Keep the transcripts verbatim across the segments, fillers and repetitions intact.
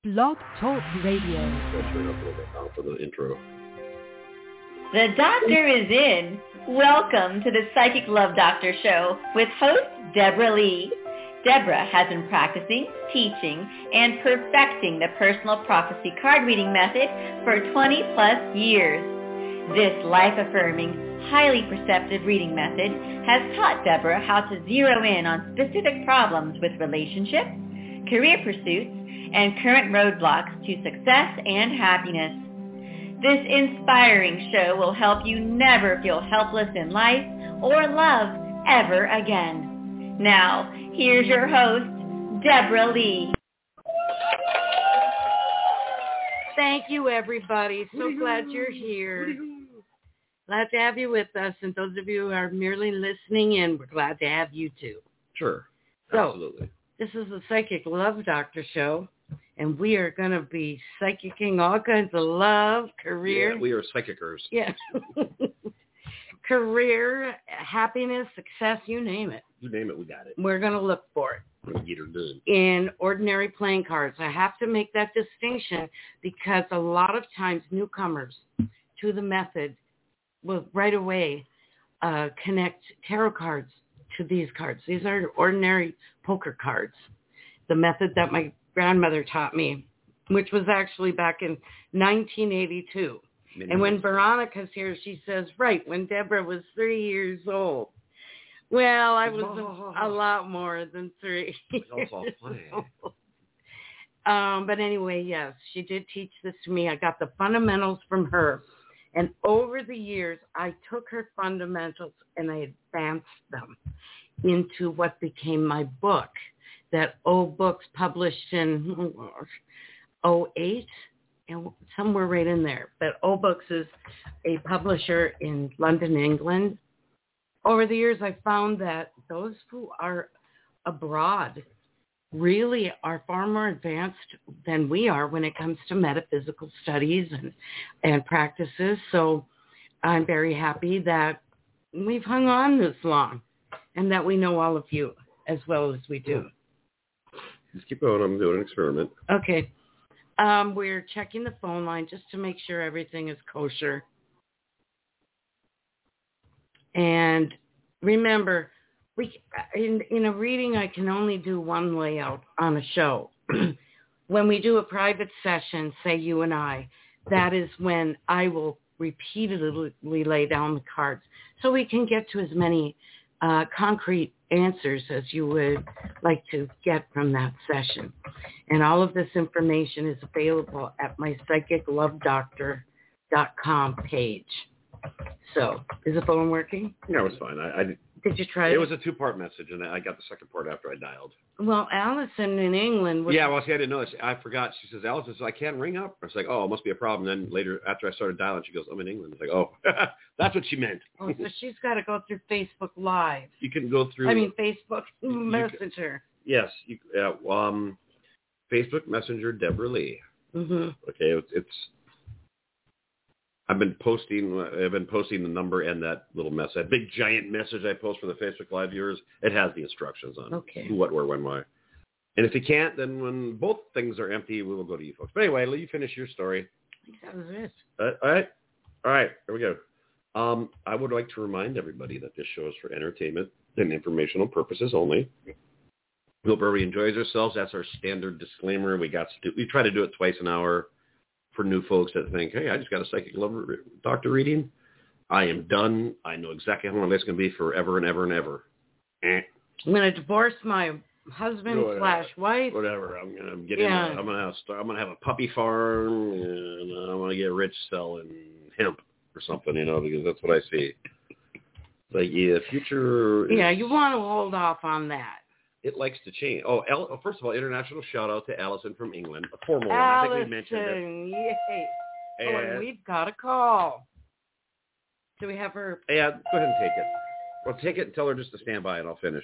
Blog Talk Radio. I'll turn up a little bit now for the intro. The doctor is in. Welcome to the Psychic Love Doctor Show with host Deborah Lee. Deborah has been practicing, teaching, and perfecting the personal prophecy card reading method for twenty plus years. This life-affirming, highly perceptive reading method has taught Deborah how to zero in on specific problems with relationships, career pursuits, and current roadblocks to success and happiness. This inspiring show will help you never feel helpless in life or love ever again. Now, here's your host, Deborah Lee. Thank you, everybody. So glad you're here. Glad to have you with us. And those of you who are merely listening in, we're glad to have you too. Sure. So, Absolutely. This is the Psychic Love Doctor Show, and we are going to be psychicking all kinds of love, career. Yeah, we are psychicers. Yeah. Career, happiness, success, you name it. You name it, we got it. We're going to look for it. We're going to get her done. In ordinary playing cards. I have to make that distinction because a lot of times newcomers to the method will right away uh, connect tarot cards to these cards. These are ordinary poker cards. The method that my grandmother taught me, which was actually back in nineteen eighty-two. Many and when months. Veronica's here, she says, right, when Deborah was three years old. Well, I was a, a lot more than three. That's all funny. um, but anyway, yes, she did teach this to me. I got the fundamentals from her. And over the years, I took her fundamentals and I advanced them into what became my book that O Books published in oh eight, and somewhere right in there. But O Books is a publisher in London, England. Over the years, I found that those who are abroad really are far more advanced than we are when it comes to metaphysical studies and, and practices. So I'm very happy that we've hung on this long and that we know all of you as well as we do. Just keep going. I'm doing an experiment. Okay. Um, we're checking the phone line just to make sure everything is kosher. And remember, we in, in a reading, I can only do one layout on a show. When we do a private session, say you and I, that is when I will repeatedly lay down the cards so we can get to as many uh, concrete answers as you would like to get from that session. And all of this information is available at my psychic love doctor dot com page. So, is the phone working? No, it's fine. I, I Did you try it? It was a two-part message, and I got the second part after I dialed. Well, Allison in England was... Yeah, well, see, I didn't know this. I forgot. She says, Allison says, I can't ring up. I was like, oh, it must be a problem. Then later, after I started dialing, she goes, I'm in England. I was like, oh, that's what she meant. Oh, so she's got to go through Facebook Live. You can go through... I mean, Facebook Messenger. You, yes. You, uh, um, Facebook Messenger, Deborah Lee. Mm-hmm. Okay, it's... it's I've been posting. I've been posting the number and that little message, that big giant message I post for the Facebook Live viewers. It has the instructions on okay. who, what, where, when, why. And if you can't, then when both things are empty, we will go to you folks. But anyway, let you finish your story. I think that was it. Uh, all right, all right. Here we go. Um, I would like to remind everybody that this show is for entertainment and informational purposes only. We hope everybody enjoys themselves. That's our standard disclaimer. We got to do, we try to do it twice an hour. For new folks that think, hey, I just got a psychic love doctor reading. I am done. I know exactly how long this is going to be forever and ever and ever. Eh. I'm going to divorce my husband Whatever. slash wife. Whatever. I'm going to get yeah. in. I'm going to have. I'm going to have a puppy farm, and I'm going to get rich selling hemp or something, you know, because that's what I see. Like, yeah, future. Yeah, you want to hold off on that. It likes to change. Oh, El- first of all, international shout out to Allison from England, a formal Allison, one. I think we mentioned it. Yay. And, oh, and we've got a call. Do we have her? Yeah, go ahead and take it. Well, take it and tell her just to stand by, and I'll finish.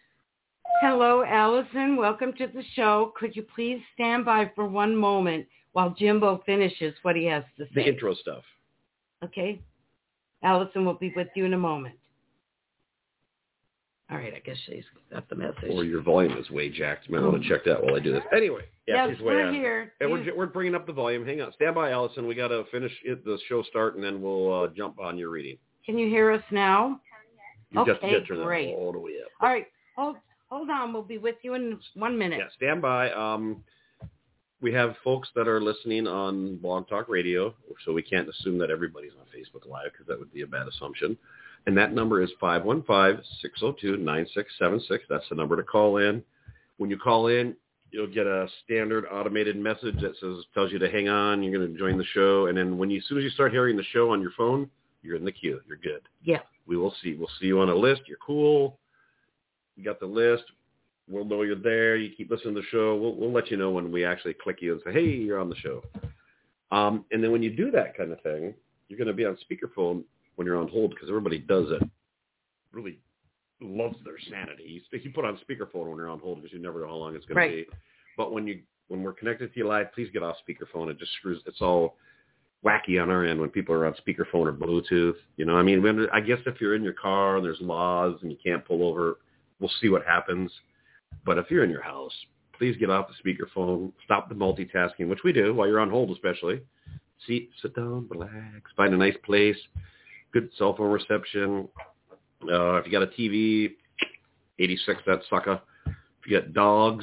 Hello, Allison. Welcome to the show. Could you please stand by for one moment while Jimbo finishes what he has to say? The intro stuff. Okay. Allison will be with you in a moment. All right, I guess she's got the message. Or your volume is way jacked. You might want to check that while I do this. Anyway, yeah, yes, she's way we're on. here. And we're, we're bringing up the volume. Hang on. Stand by, Allison. We got to finish it, the show start, and then we'll uh, jump on your reading. Can you hear us now? You okay, just get to great. all the way up. All right, hold, hold on. We'll be with you in one minute. Yeah, stand by. Um, we have folks that are listening on Blog Talk Radio, so we can't assume that everybody's on Facebook Live because that would be a bad assumption. And that number is five one five, six oh two, nine six seven six. That's the number to call in. When you call in, you'll get a standard automated message that says tells you to hang on. You're going to join the show. And then when you, as soon as you start hearing the show on your phone, you're in the queue. You're good. Yeah. We will see. We'll see you on a list. You're cool. You got the list. We'll know you're there. You keep listening to the show. We'll, we'll let you know when we actually click you and say, hey, you're on the show. Um, and then when you do that kind of thing, you're going to be on speakerphone when you're on hold because everybody does it. Really loves their sanity. You, you put on speakerphone when you're on hold because you never know how long it's going right. to be. But when you when we're connected to you live, please get off speakerphone. It just screws. It's all wacky on our end when people are on speakerphone or Bluetooth. You know, I mean, when, I guess if you're in your car and there's laws and you can't pull over, we'll see what happens. But if you're in your house, please get off the speakerphone. Stop the multitasking, which we do while you're on hold, especially. Sit, sit down, relax, find a nice place. Good cell phone reception. Uh, if you got a T V, eighty-six, that sucker. If you got dogs,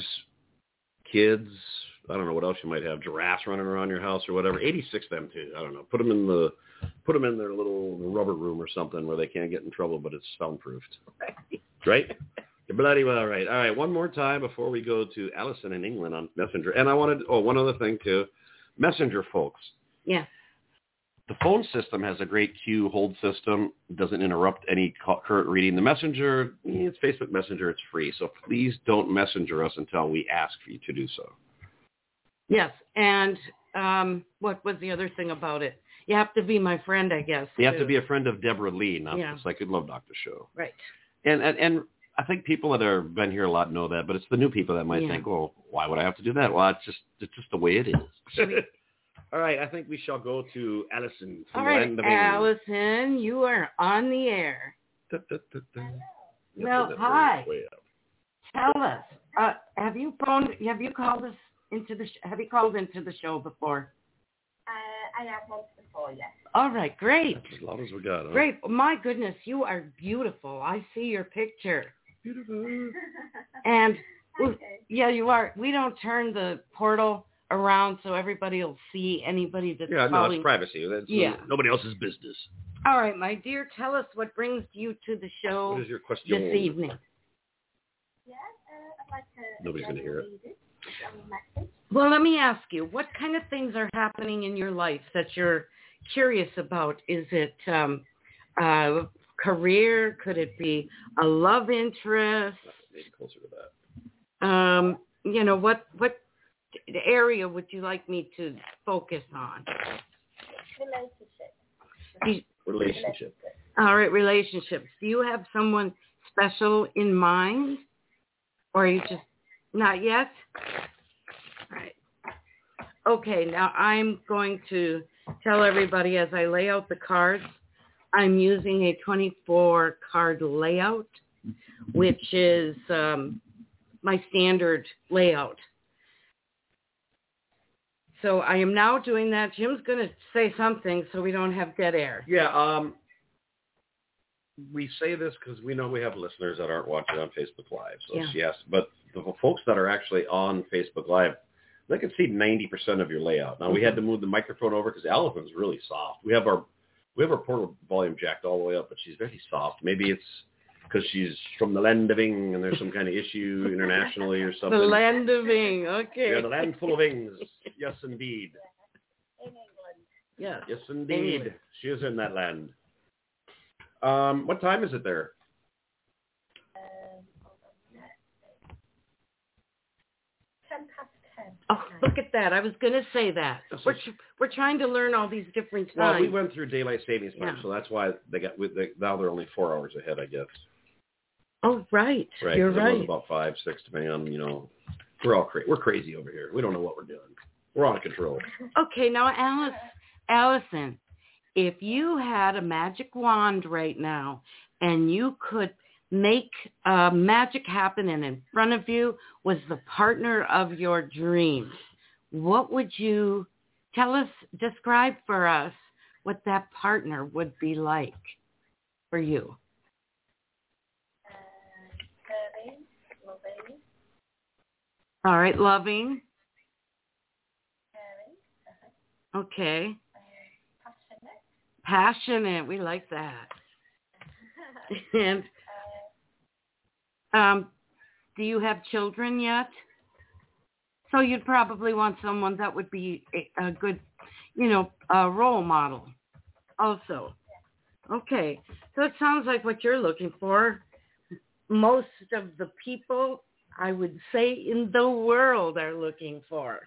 kids, I don't know what else you might have, giraffes running around your house or whatever, eighty-six them too. I don't know. Put them in the, put them in their little rubber room or something where they can't get in trouble, but it's soundproofed. Right? You're bloody well right. All right, one more time before we go to Allison in England on Messenger. And I wanted, oh, one other thing too. Messenger folks. Yeah. The phone system has a great queue hold system. It doesn't interrupt any current reading. The Messenger, it's Facebook Messenger. It's free. So please don't messenger us until we ask for you to do so. Yes. And um, what was the other thing about it? You have to be my friend, I guess. You too. have to be a friend of Deborah Lee, not yeah. the Psychic Love Doctor show. Right. And, and and I think people that have been here a lot know that, but it's the new people that might yeah. think, well, why would I have to do that? Well, it's just it's just the way it is. We... All right, I think we shall go to Allison. From All right, Land of Allison, you are on the air. Da, da, da, da. Well, hi. Tell us, uh, have you phoned? Have you called us into the? Sh- have you called into the show before? Uh, I have once before, yes. All right, great. That's as loud as we got. Huh? Great. My goodness, you are beautiful. I see your picture. Beautiful. And Okay. yeah, you are. We don't turn the portal around so everybody will see anybody that's yeah, calling. no, it's privacy. That's yeah. nobody else's business. All right, my dear, tell us what brings you to the show What is your question this evening. Yeah, uh, I'd like to... Nobody's going to hear it. it. Um, Well, let me ask you, what kind of things are happening in your life that you're curious about? Is it um, uh, career? Could it be a love interest? Maybe closer to that. Um, you know, what what area would you like me to focus on? Relationship. Relationship. All right, relationships. Do you have someone special in mind? Or are you just not yet? All right. Okay, now I'm going to tell everybody as I lay out the cards, I'm using a twenty-four card layout, which is um, my standard layout. So I am now doing that. Jim's going to say something so we don't have dead air. Yeah, um, we say this because we know we have listeners that aren't watching on Facebook Live. So Yeah. yes, but the folks that are actually on Facebook Live, they can see ninety percent of your layout. Now, we had to move the microphone over because Allison's really soft. We have our we have our portable volume jacked all the way up, but she's very soft. Maybe it's because she's from the land of Ing and there's some kind of issue internationally or something. The land of Ing, okay. Yeah, the land full of Ings. Yes, indeed. In England. Yes. Yes, indeed. England. She is in that land. Um, what time is it there? Um, hold on. Ten past ten. Oh, look at that. I was going to say that. We're, tr- we're trying to learn all these different times. Well, we went through daylight savings time, Yeah. so that's why they got. They, now they're only four hours ahead, I guess. Oh, right. Right. You're It was right. about five, six, depending on you know. We're all crazy. We're crazy over here. We don't know what we're doing. We're out of control. Okay, now, Alice, Allison, if you had a magic wand right now and you could make uh, magic happen, and in front of you was the partner of your dreams, what would you tell us, describe for us what that partner would be like for you? Uh, loving, loving, All right, loving. caring, Okay. uh, passionate, Passionate. We like that. And uh, um, do you have children yet? So you'd probably want someone that would be a, a good, you know, a role model also. Okay. So it sounds like what you're looking for. Most of the people, I would say, in the world are looking for.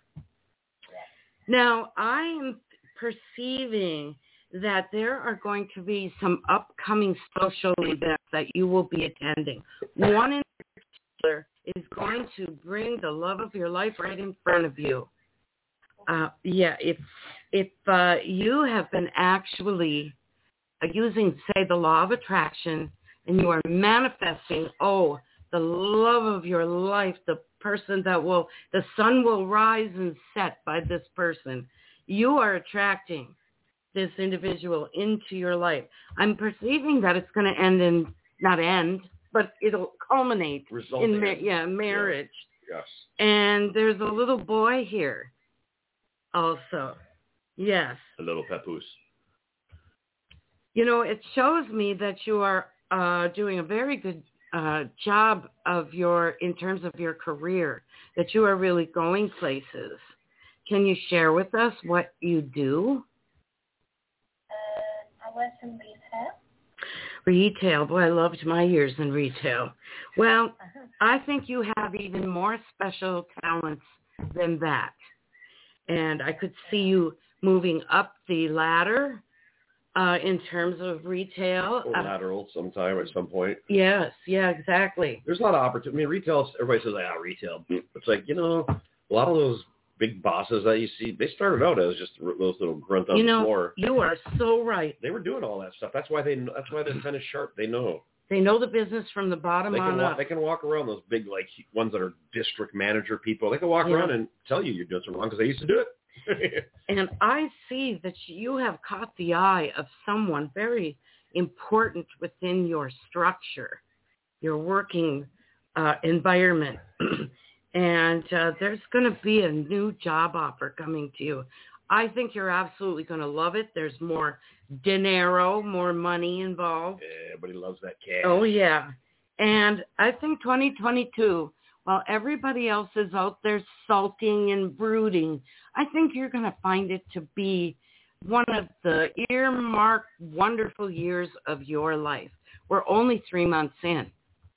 Now, I am perceiving that there are going to be some upcoming social events that you will be attending. One in particular is going to bring the love of your life right in front of you. Uh, yeah, if if uh, you have been actually uh, using, say, the law of attraction, and you are manifesting, oh, the love of your life, the person that will, the sun will rise and set by this person, you are attracting this individual into your life. I'm perceiving that it's going to end in, not end, but it'll culminate Result in, ma- in- yeah, marriage. Yes. And there's a little boy here also. Yes. A little papoose. You know, it shows me that you are uh, doing a very good uh, job of your, in terms of your career, that you are really going places. Can you share with us what you do? uh, I work in retail. Retail. Boy, I loved my years in retail. Well, Uh-huh. I think you have even more special talents than that. And I could see you moving up the ladder uh, in terms of retail. Or Uh, lateral sometime at some point. yes, yeah, exactly. There's a lot of opportunity. I mean, retail, everybody says, ah, retail. It's like, you know, a lot of those big bosses that you see, they started out as just those little grunts on You the know, floor. you are so right. They were doing all that stuff. That's why they. That's why they're kind of sharp. They know. They know the business from the bottom They can on walk. up. They can walk around those big like ones that are district manager people. They can walk Yeah. around and tell you you're doing something wrong because they used to do it. And I see that you have caught the eye of someone very important within your structure, your working uh, environment. And uh, there's going to be a new job offer coming to you. I think you're absolutely going to love it. There's more dinero, more money involved. Yeah, everybody loves that cash. Oh, yeah. And I think twenty twenty-two, while everybody else is out there sulking and brooding, I think you're going to find it to be one of the earmarked wonderful years of your life. We're only three months in.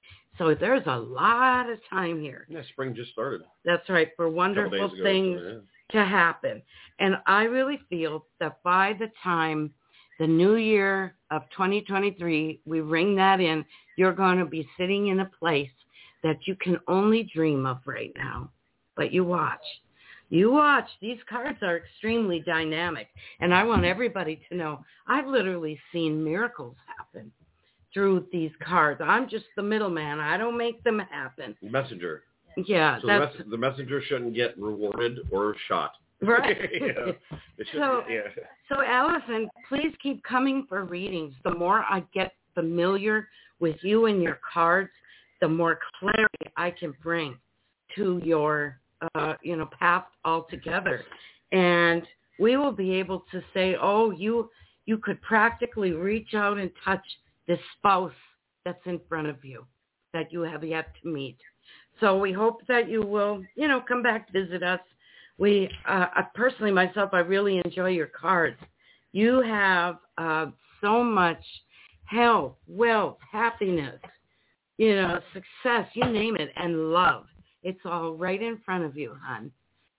So there's a lot of time here. Yeah, spring just started. That's right, for A couple wonderful days ago, things so, yeah. to happen. And I really feel that by the time the new year of twenty twenty-three, we ring that in, you're going to be sitting in a place that you can only dream of right now. But you watch. You watch. These cards are extremely dynamic. And I want everybody to know I've literally seen miracles happen through these cards. I'm just the middleman. I don't make them happen. Messenger. Yeah, So the, that's mes- the messenger shouldn't get rewarded or shot. right. Yeah. It shouldn't So- get- yeah. So, Allison, please keep coming for readings. The more I get familiar with you and your cards, the more clarity I can bring to your, uh, you know, path altogether. And we will be able to say, oh, you you could practically reach out and touch this spouse that's in front of you that you have yet to meet. So we hope that you will, you know, come back, visit us. We, uh, I personally, myself, I really enjoy your cards. You have uh, so much health, wealth, happiness, you know, success, you name it, and love. It's all right in front of you, hon.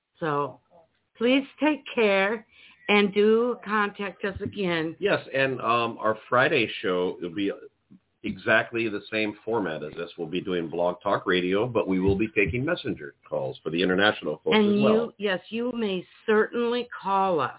So please take care and do contact us again. Yes, and um, our Friday show will be exactly the same format as this. We'll be doing Blog Talk Radio, but we will be taking messenger calls for the international folks And as you, well. yes, you may certainly call us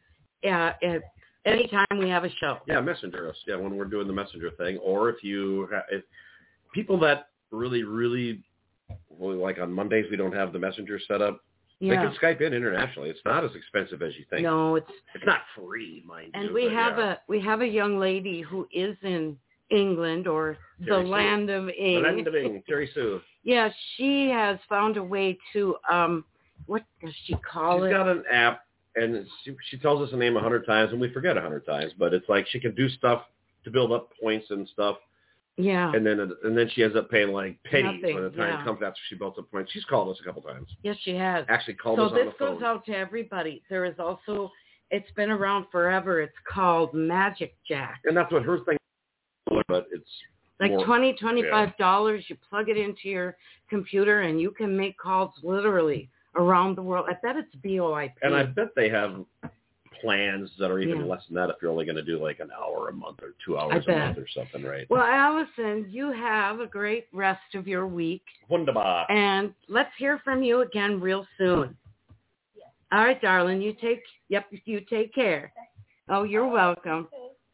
uh, at any time we have a show. Yeah, messenger us. Yeah, when we're doing the messenger thing, or if you ha- if people that really, really, really like on Mondays we don't have the messenger set up. Yeah. They can Skype in internationally. It's not as expensive as you think. No, it's it's not free, mind and you. we but have yeah. a we have a young lady who is in England or Terry the Sue. land of Ing. The land of Ing, Terry Sue. Yeah, she has found a way to um, what does she call She's it? She's got an app, and she, she tells us a name a hundred times, and we forget a hundred times. But it's like she can do stuff to build up points and stuff. Yeah. And then and then she ends up paying like pennies Nothing, when the time yeah. comes after she built up points. She's called us a couple times. Yes, she has. Actually called so us on the this phone. goes out to everybody. There is also, it's been around forever. It's called Magic Jack. And that's what her thing is, but it's like more, twenty dollars, twenty-five dollars. Yeah. You plug it into your computer and you can make calls literally around the world. I bet it's B O I P. And I bet they have plans that are even Yeah. less than that if you're only going to do like an hour a month or two hours I a bet. month or something, right? Well, Allison, you have a great rest of your week. Wunderbar. And let's hear from you again real soon. Yes. All right, darling. You take, yep, you take care. Oh, you're welcome.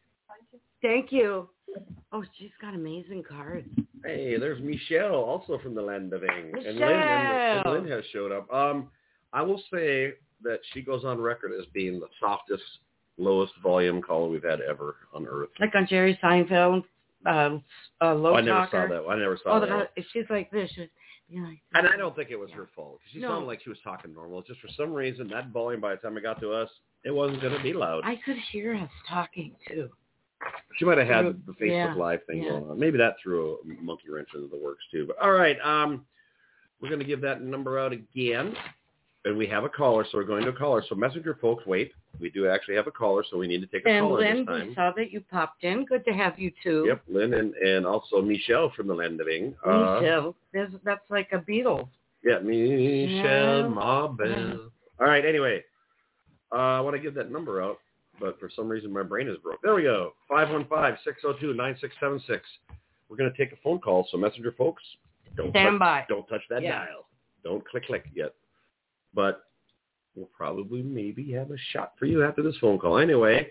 Thank you. Oh, she's got amazing cards. Hey, there's Michelle, also from the land of Ing. And Lynn, and, and Michelle. Lynn has showed up. Um, I will say that she goes on record as being the softest, lowest volume caller we've had ever on Earth. Like on Jerry Seinfeld, uh, uh, low Oh, I never talker. saw that. I never saw Oh, that. the, she's like this. She's, you know, like, And I don't think it was yeah. her fault. She No. sounded like she was talking normal. It's just for some reason, that volume, by the time it got to us, it wasn't going to be loud. I could hear us talking too. She might have had Through- the Facebook yeah, Live thing yeah. going on. Maybe that threw a monkey wrench into the works too. But all right, um, we're going to give that number out again. And we have a caller, so we're going to a caller. So messenger folks, wait. We do actually have a caller, so we need to take a And caller Lynn, this time. we saw that you popped in. Good to have you too. Yep, Lynn and, and also Michelle from the land of Ing. Uh, Michelle. There's, that's like a Beatles. Yeah, Michelle Yeah. Marbell. All right, anyway, uh, I want to give that number out, but for some reason my brain is broke. There we go, five one five, six oh two, nine six seven six. We're going to take a phone call, so messenger folks, don't Stand touch, by. Don't touch that Yeah. dial. Don't click, click yet. But we'll probably maybe have a shot for you after this phone call. Anyway,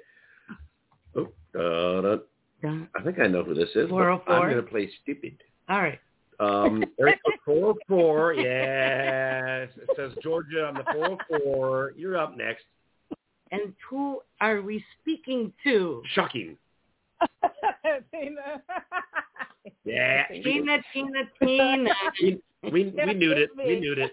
oh, da, da. Done. I think I know who this is, but four oh four? I'm going to play stupid. All right. Um, area code four oh four, yes. It says Georgia on the four oh four. You're up next. And who are we speaking to? Shocking. Tina. Yeah. Tina, Tina, Tina. We, we, we knew it. We knew it.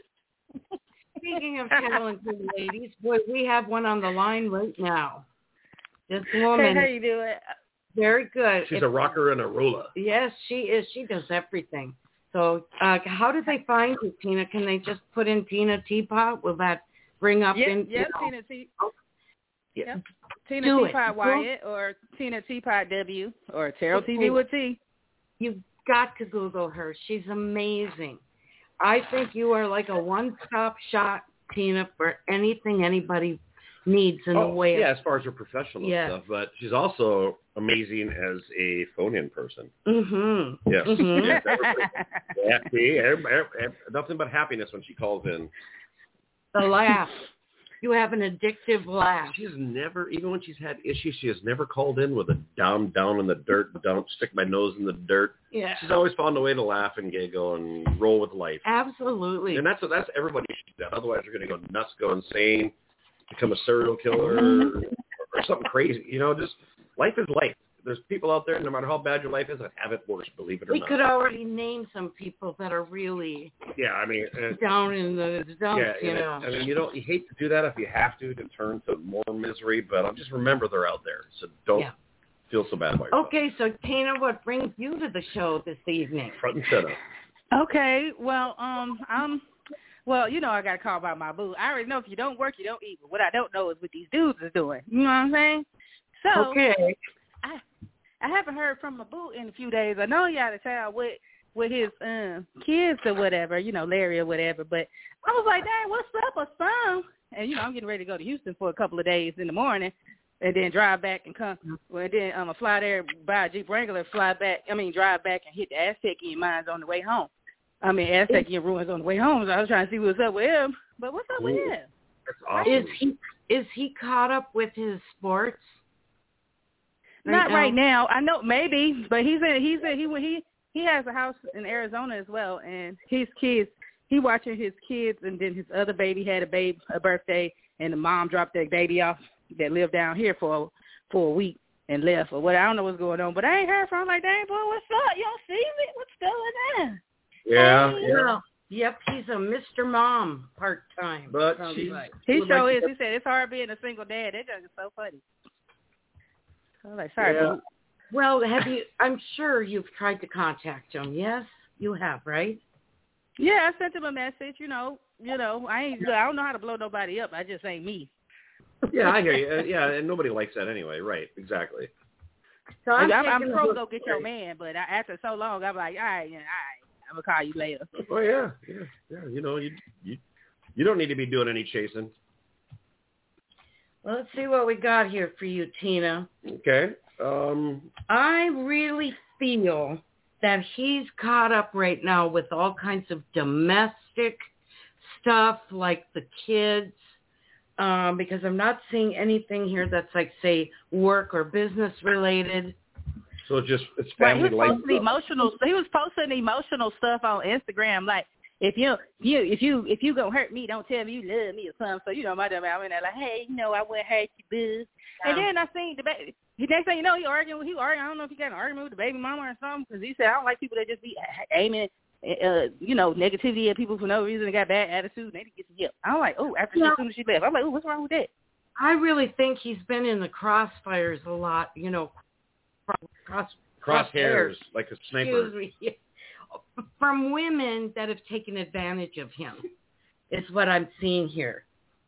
Speaking of talented ladies, boy, we have one on the line right now. This Hey, woman, how you doing? very good. She's If- a rocker and a roller. Yes, she is. She does everything. So uh, how do they find you, Tina? Can they just put in Tina Teapot? Will that bring up Yes, in? yes, you know, Tina T. yeah. Yep. Tina Do it. Teapot Do Wyatt or Tina Teapot W or Terrell T V with T. You've got to Google her. She's amazing. I think you are like a one-stop shop, Tina, for anything anybody needs in the Oh, way yeah, of. as far as her professional Yeah. stuff. But she's also amazing as a phone-in person. Mm-hmm. Yes. Mhm. Yes, everybody- yeah, see, every- every- every- nothing but happiness when she calls in. The laugh. You have an addictive laugh. She's never, even when she's had issues, she has never called in with a down, down in the dirt, don't stick my nose in the dirt. Yeah. She's always found a way to laugh and giggle and roll with life. Absolutely. And that's that's everybody should do that. Otherwise, you're going to go nuts, go insane, become a serial killer or, or something crazy. You know, just life is life. There's people out there, no matter how bad your life is, that have it worse, believe it or We not. could already name some people that are really Yeah, I mean, uh, down in the dumps, yeah, you and, know. I mean, you don't, you hate to do that if you have to, to turn to more misery, but just remember they're out there, so don't Yeah. feel so bad about yourself. Okay, so Tina, what brings you to the show this evening? Front and center. Okay, well, um, I'm, well, you know, I got to call about my boo. I already know if you don't work, you don't eat. But what I don't know is what these dudes is doing. You know what I'm saying? So, Okay. I, I haven't heard from my boo in a few days. I know he out of town with with his um kids or whatever, you know, Larry or whatever. But I was like, Dad, what's up or something? And you know, I'm getting ready to go to Houston for a couple of days in the morning, and then drive back and come. Well, and then I'm um, fly there, buy a Jeep Wrangler, fly back. I mean, drive back and hit the Aztecian mines on the way home. I mean, Aztecian ruins on the way home. So I was trying to see what's up with him. But what's up with Ooh. him? That's awesome. Is he is he caught up with his sports? Not now? right now. I know maybe, but he's in, he's in, he he he has a house in Arizona as well, and his kids, he watching his kids, and then his other baby had a baby, a birthday, and the mom dropped that baby off that lived down here for for a week and left or what. I don't know what's going on, but I ain't heard from him. Like, dang, boy, what's up? You don't see me? What's going on? Yeah, Hey. yeah. Well, yep, he's a Mister Mom part-time. But sounds she's- like. He would sure like is. to- He said it's hard being a single dad. That joke is so funny. I was like, sorry, Yeah. boo. Well, have you? I'm sure you've tried to contact him. Yes, you have, right? Yeah, I sent him a message. You know, you know, I ain't. I don't know how to blow nobody up. I just ain't me. Yeah, I hear you. Uh, yeah, and nobody likes that anyway. Right, exactly. So I'm, I'm, I'm, taking pro a go get your man, but I, after so long, I'm like, all right, yeah, all right, I'm gonna call you later. Oh yeah, yeah, yeah. You know, you you you don't need to be doing any chasing. Well, let's see what we got here for you, Tina. Okay. Um. I really feel that he's caught up right now with all kinds of domestic stuff, like the kids, um, because I'm not seeing anything here that's like, say, work or business related. So it's just it's Right, he family was life. posting emotional. He was posting emotional stuff on Instagram, like if you you if you if you gonna hurt me, don't tell me you love me or something. So you know, my dumb I went there like, hey, you know, I wouldn't hurt you, boo. Yeah. And then I seen the baby. The next thing you know, he arguing. He arguing. I don't know if he got an argument with the baby mama or something, because he said I don't like people that just be aiming, uh, you know, negativity at people for no reason and got bad attitude. They need to get some help. I'm like, oh, after Yeah. as soon as she left, I'm like, oh, what's wrong with that? I really think he's been in the crossfires a lot, you know, cross, Crosshairs, like a sniper. excuse me, from women that have taken advantage of him, is what I'm seeing here.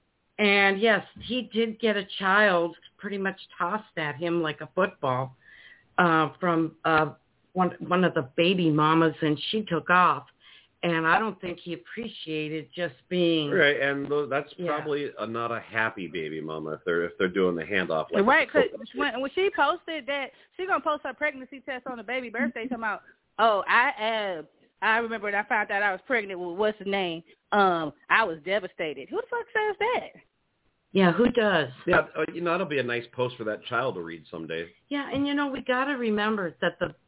And yes, he did get a child pretty much tossed at him like a football uh, from uh, one one of the baby mamas, and she took off. And I don't think he appreciated just being Right, and tho- that's Yeah. probably a, not a happy baby mama if they're if they're doing the handoff. Like Right, the because when, when she posted that, she going to post her pregnancy test on the baby birthday talking about, oh, I uh, I remember when I found out I was pregnant with what's his name. Um, I was devastated. Who the fuck says that? Yeah, who does? Yeah, uh, you know, that'll be a nice post for that child to read someday. Yeah, and you know, we got to remember that the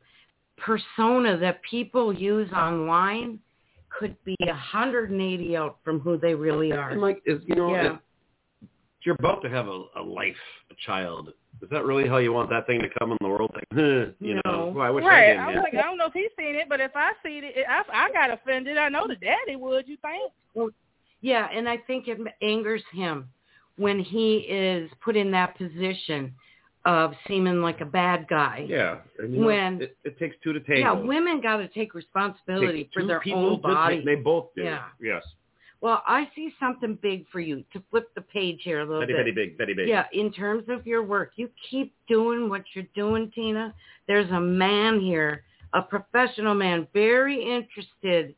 persona that people use online could be one hundred eighty out from who they really are. And like, is you know, Yeah. if you're about to have a, a life, a child. Is that really how you want that thing to come in the world? Like, huh, you No. know, well, I wish Right, I I didn't. was yeah. like, I don't know if he's seen it, but if I seen it, I, I got offended. I know the daddy would, you think? Yeah, and I think it angers him when he is put in that position of seeming like a bad guy. Yeah, and, you know, When- it, it takes two to tango. Yeah, women got to take responsibility Takes for two their people own to body. take- They both do. Yeah. Yes. Well, I see something big for you, to flip the page here a little Very, bit. very big, very big. Yeah, in terms of your work, you keep doing what you're doing, Tina. There's a man here, a professional man, very interested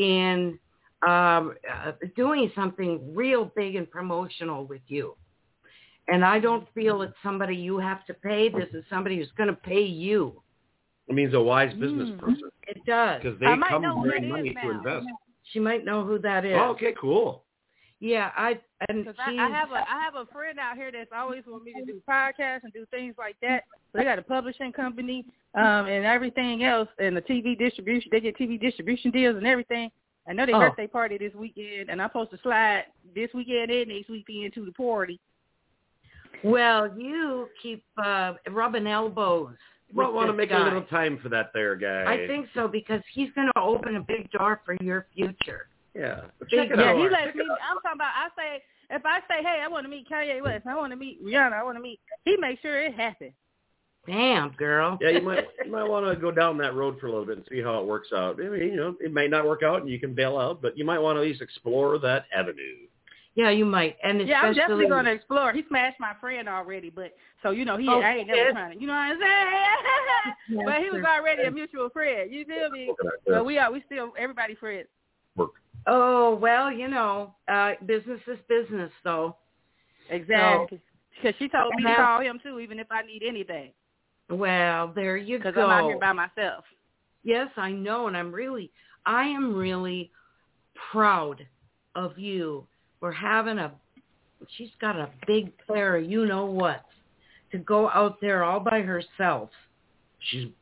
in um, uh, doing something real big and promotional with you. And I don't feel it's somebody you have to pay. This is somebody who's going to pay you. It means a wise business Mm. person It does. because they I might come know who bring that money is to now. invest. She might know who that is. Oh, okay, cool. Yeah, I and Because I, he's, I have a I have a friend out here that's always want me to do podcasts and do things like that. They got a publishing company um, and everything else, and the T V distribution. They get T V distribution deals and everything. I know their Oh. birthday party this weekend, and I'm supposed to slide this weekend and next weekend to the party. well, you keep uh, rubbing elbows. You might with want to this make guy. a little time for that there guy. I think so, because he's going to open a big door for your future. Yeah. Big Check it door. Yeah, out. he Check lets it me. out. I'm talking about. I say if I say, hey, I want to meet Kanye West, I want to meet Rihanna, I want to meet. He makes sure it happens. Damn, girl. Yeah, you might you might want to go down that road for a little bit and see how it works out. I mean, you know, it may not work out and you can bail out, but you might want to at least explore that avenue. Yeah, you might. And Yeah, I'm definitely especially- going to explore. He smashed my friend already, but so you know he Oh, I ain't shit. never trying to. You know what I'm saying? Yes, But he was sir. already a mutual friend. You feel me? Look at that. But we are we still everybody friends. Work. Oh, well, you know, uh, business is business, though. Exactly. Because she told me to Now- call him too, even if I need anything. Well, there you Because go. I'm out here by myself. Yes, I know, and I'm really, I am really proud of you for having a, she's got a big pair of you-know-what to go out there all by herself. She's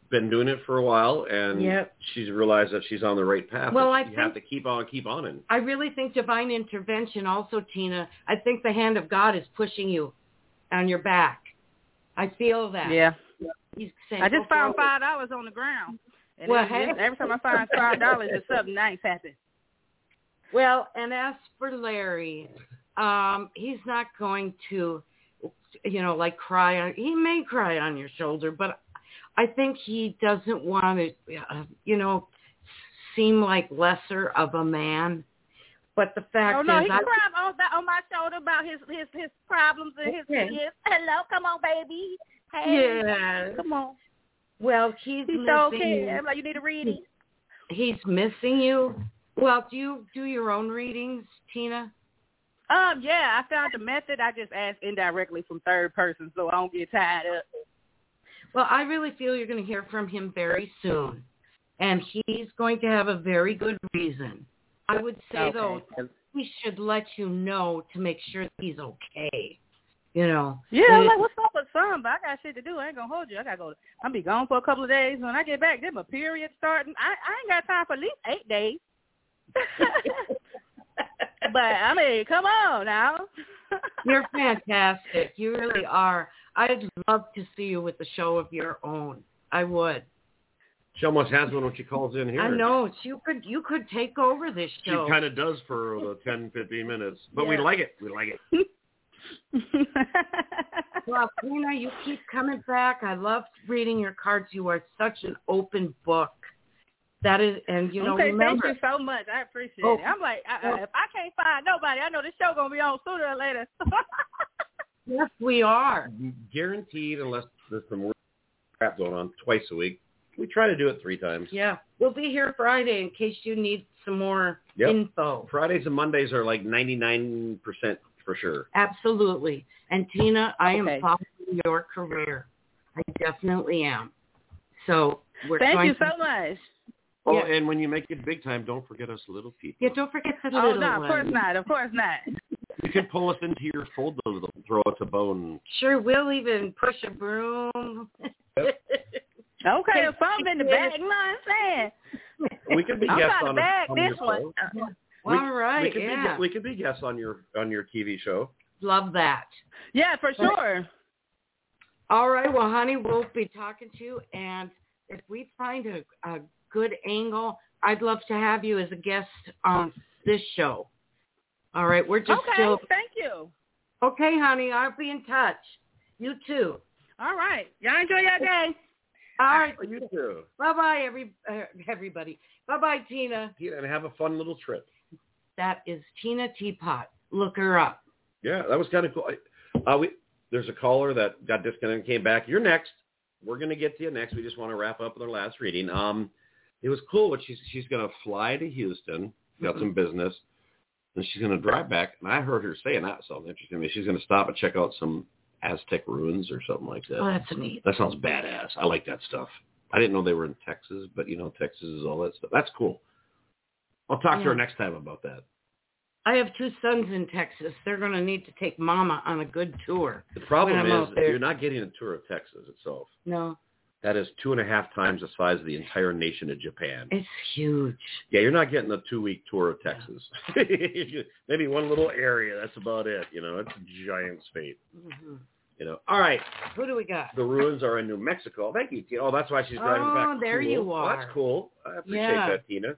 been doing it for a while, and Yep. she's realized that she's on the right path. Well, you I have think- to keep on, keep on. And I really think divine intervention also, Tina. I think the hand of God is pushing you on your back. I feel that. Yeah. He's saying, I just "Go found forward." five dollars on the ground. And Well, it's just- hey. every time I find five dollars, it's something nice happens. Well, and as for Larry, um, he's not going to, you know, like cry on. He may cry on your shoulder, but I think he doesn't want to, uh, you know, seem like lesser of a man. But the fact Oh no, is, he I, cried on that on my shoulder about his his his problems and his Okay. kids. Hello, come on, baby. Hey, yeah. come on. Well, he's He's missing so you. okay. I'm like, you need a reading. He's missing you. Well, do you do your own readings, Tina? Um, yeah, I found the method. I just asked indirectly from third person, so I don't get tied up. Well, I really feel you're going to hear from him very soon, and he's going to have a very good reason. I would say, though, he should let you know to make sure that he's okay. You know. Yeah, And I'm it- like, what's up with son? But I got shit to do. I ain't gonna hold you. I gotta go. I'm be gone for a couple of days. When I get back, then my period starting. I I ain't got time for at least eight days. But I mean, come on now. You're fantastic. You really are. I'd love to see you with a show of your own. I would. she almost has one when she calls in here. I know. You could you could take over this She show. kind of does for the ten, fifteen minutes. But we Yeah. like it. We like it. Well, Tina, you keep coming back. I love reading your cards. You are such an open book. That is, and you know, okay, remember. thank you so much. I appreciate Oh. it. I'm like, I, I, if I can't find nobody, I know this show gonna be on sooner or later. Yes, we are. Guaranteed, unless there's some weird crap going on, twice a week. We try to do it three times. Yeah, we'll be here Friday in case you need some more Yep. info. Fridays and Mondays are like ninety-nine percent for sure. Absolutely. And Tina, I am Okay. following your career. I definitely am. So we're Thank trying you to, so much. Oh, Yeah. and when you make it big time, don't forget us little people. Yeah, don't forget the Oh little no, of course ones. not. Of course not. You can pull us into your fold, little, throw us a bone. Sure, we'll even push a broom. Okay, if I'm in the bag, you know what I'm saying? We could be I'm guests trying to on, bag on this your one. show. We- All right, we could yeah. Be, we could be guests on your on your T V show. Love that. Yeah, for sure. All right, well, honey, we'll be talking to you, and if we find a, a good angle, I'd love to have you as a guest on this show. All right, we're just Okay, still... thank you. Okay, honey, I'll be in touch. You too. All right. Y'all enjoy your day. All right. You too. Bye-bye, every, uh, everybody. Bye-bye, Tina. Yeah, and have a fun little trip. That is Tina Teapot. Look her up. Yeah, that was kind of cool. Uh, we, there's a caller that got disconnected and came back. You're next. We're going to get to you next. We just want to wrap up with our last reading. Um, it was cool, but she's she's going to fly to Houston, got Mm-hmm. some business, and she's going to drive back. And I heard her saying that sounds interesting to me. She's going to stop and check out some Aztec ruins or something like that. Oh, that's neat. That sounds badass. I like that stuff. I didn't know they were in Texas, but, you know, Texas is all that stuff. That's cool. I'll talk to Yeah. her next time about that. I have two sons in Texas. They're going to need to take Mama on a good tour. The problem When I'm is out there. you're not getting a tour of Texas itself. No, That is two and a half times the size of the entire nation of Japan. it's huge. Yeah, you're not getting a two-week tour of Texas. Maybe one little area. That's about it. You know, it's a giant state. Mm-hmm. You know. All right. Who do we got? The ruins are in New Mexico. Thank you, Tina. Oh, that's why she's driving Oh, back. there Cool. you Well, are. that's cool. I appreciate Yeah. that, Tina.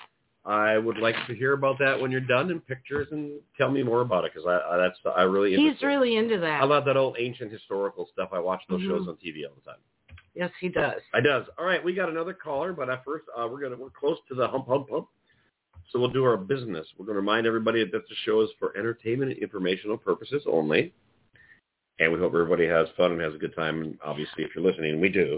I would like to hear about that when you're done in pictures and tell me more about it because I, I that's I really He's interested. really into that. I love that old ancient historical stuff. I watch those Mhm. shows on T V all the time. Yes, he does. I does. All right, we got another caller, but at first uh, we're gonna we're close to the hump hump hump, so we'll do our business. We're gonna remind everybody that the show is for entertainment and informational purposes only, and we hope everybody has fun and has a good time. And obviously, if you're listening, we do.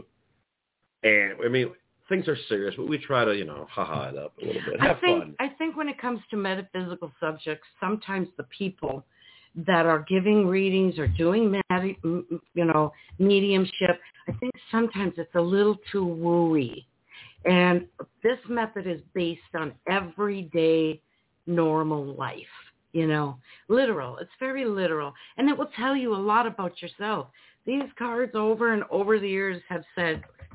And I mean, things are serious, but we try to you know ha-ha it up a little bit, have I think fun. I think when it comes to metaphysical subjects, sometimes the people that are giving readings or doing medi- m- you know mediumship, I think sometimes it's a little too wooey. And this method is based on everyday normal life, you know, literal. It's very literal. And it will tell you a lot about yourself. These cards over and over the years have said,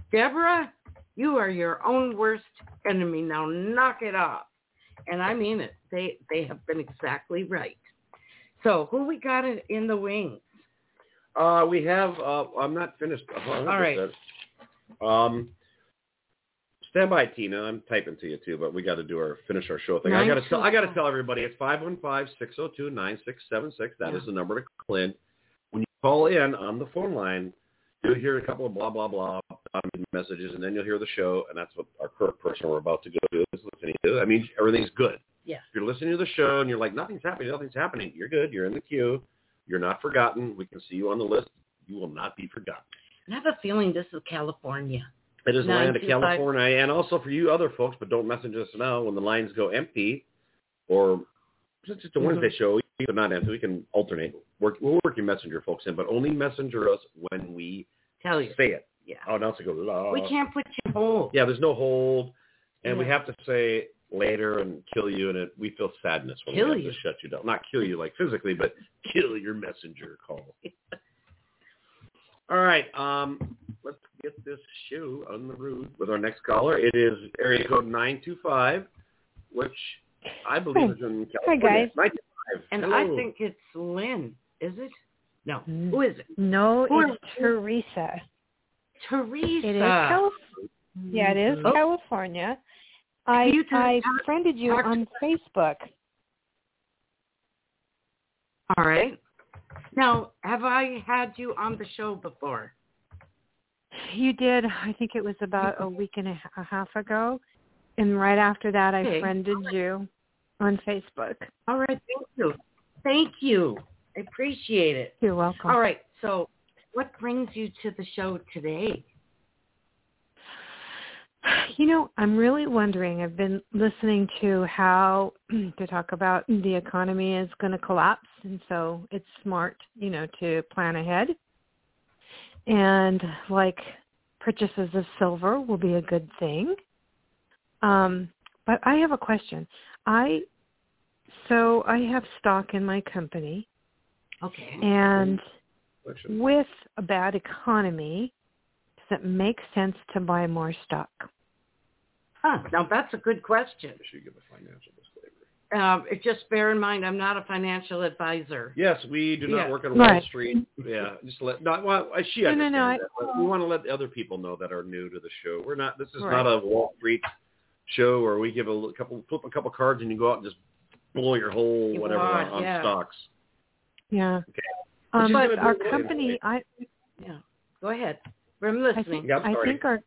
Deborah, you are your own worst enemy. Now knock it off. And I mean it. They they have been exactly right. So who we got in, in the wings? Uh, we have, uh, I'm not finished. Oh, All right. Um, stand by, Tina. I'm typing to you too, but we got to do our finish our show thing. I got to tell I got to tell everybody it's five one five, six oh two, nine six seven six. That yeah. is the number to call in. When you call in on the phone line, you'll hear a couple of blah blah blah um, messages, and then you'll hear the show, and that's what our current person we're about to go do is listening to. I mean, everything's good. Yeah. If you're listening to the show and you're like, nothing's happening, nothing's happening, you're good. You're in the queue. You're not forgotten. We can see you on the list. You will not be forgotten. I have a feeling this is California. It is the land of nine two five California, and also for you other folks, but don't message us now when the lines go empty, or it's just a Wednesday mm-hmm. show, but not empty. We can alternate. Work, we'll work your messenger folks in, but only messenger us when we tell you say it. Yeah. Oh, now it goes. Oh. We can't put you hold. Yeah, there's no hold, and yeah. we have to say later and kill you, and it, we feel sadness when kill we have you. to shut you down. Not kill you like physically, but kill your messenger call. All right, um, let's get this show on the road with our next caller. It is area code nine two five, which I believe Hi. is in California. Hi, guys. nine two five. And Hello. I think it's Lynn. Is it? No. Mm. Who is it? No, Who it's Teresa. Teresa. It is California. Yeah, it is oh. California. I you I friended you talk on Facebook. All right. Now, have I had you on the show before? You did. I think it was about a week and a, a half ago. And right after that, I okay. friended you on Facebook. All right. Thank you. Thank you. I appreciate it. You're welcome. All right. So what brings you to the show today? You know, I'm really wondering. I've been listening to how to talk about the economy is going to collapse, and so it's smart, you know, to plan ahead. And like purchases of silver will be a good thing. Um, but I have a question. I so I have stock in my company. Okay. And with a bad economy, does it make sense to buy more stock? Huh. Now, that's a good question. I should give a financial disclaimer. Um, just bear in mind, I'm not a financial advisor. Yes, we do not yeah. work on Wall right. Street. Yeah, just let not. Well, she no, understands no, no, that. But we want to let the other people know that are new to the show. We're not. This is right. not a Wall Street show where we give a couple, flip a couple cards, and you go out and just blow your whole You whatever want, on, on yeah. stocks. Yeah. Okay. Um, but our do company, I yeah. Go ahead. I'm I listening. think, Yeah, I think our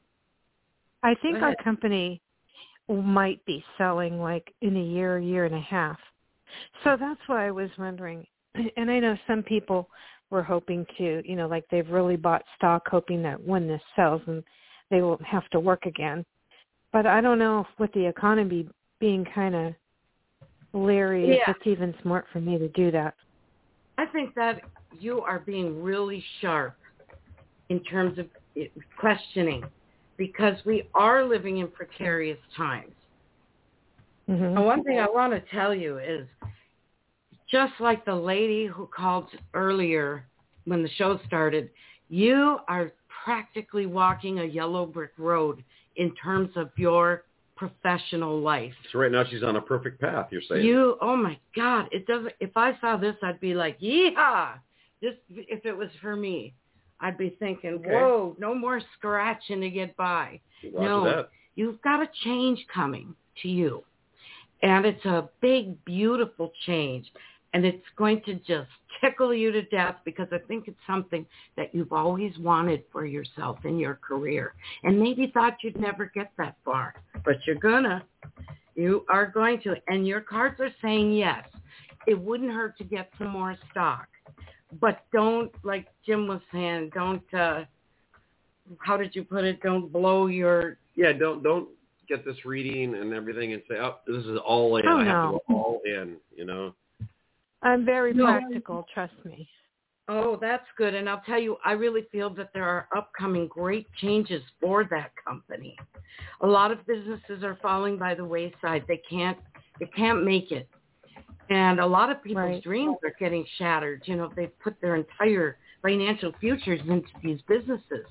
I think Go our ahead. company might be selling like in a year, year and a half. So that's why I was wondering. And I know some people were hoping to, you know, like they've really bought stock hoping that when this sells and they won't have to work again. But I don't know if with the economy being kind of leery, Yeah. if it's even smart for me to do that. I think that you are being really sharp in terms of questioning, because we are living in precarious times. Mm-hmm. And one thing I want to tell you is, just like the lady who called earlier when the show started, you are practically walking a yellow brick road in terms of your professional life. So right now she's on a perfect path. You're saying You, oh my God, it doesn't. If I saw this, I'd be like, yeehaw! This, if it was for me, I'd be thinking, Okay. whoa, no more scratching to get by. Roger no, that. You've got a change coming to you, and it's a big, beautiful change, and it's going to just tickle you to death, because I think it's something that you've always wanted for yourself in your career, and maybe thought you'd never get that far, but you're gonna. You are going to, and your cards are saying yes. It wouldn't hurt to get some more stock, but don't, like Jim was saying, don't, uh, how did you put it? Don't blow your... Yeah, don't don't get this reading and everything and say, oh, this is all in. Oh, I have to no. go all in, you know. I'm very No. practical, trust me. Oh, that's good. And I'll tell you, I really feel that there are upcoming great changes for that company. A lot of businesses are falling by the wayside. They can't, they can't make it. And a lot of people's Right. dreams are getting shattered. You know, they've put their entire financial futures into these businesses.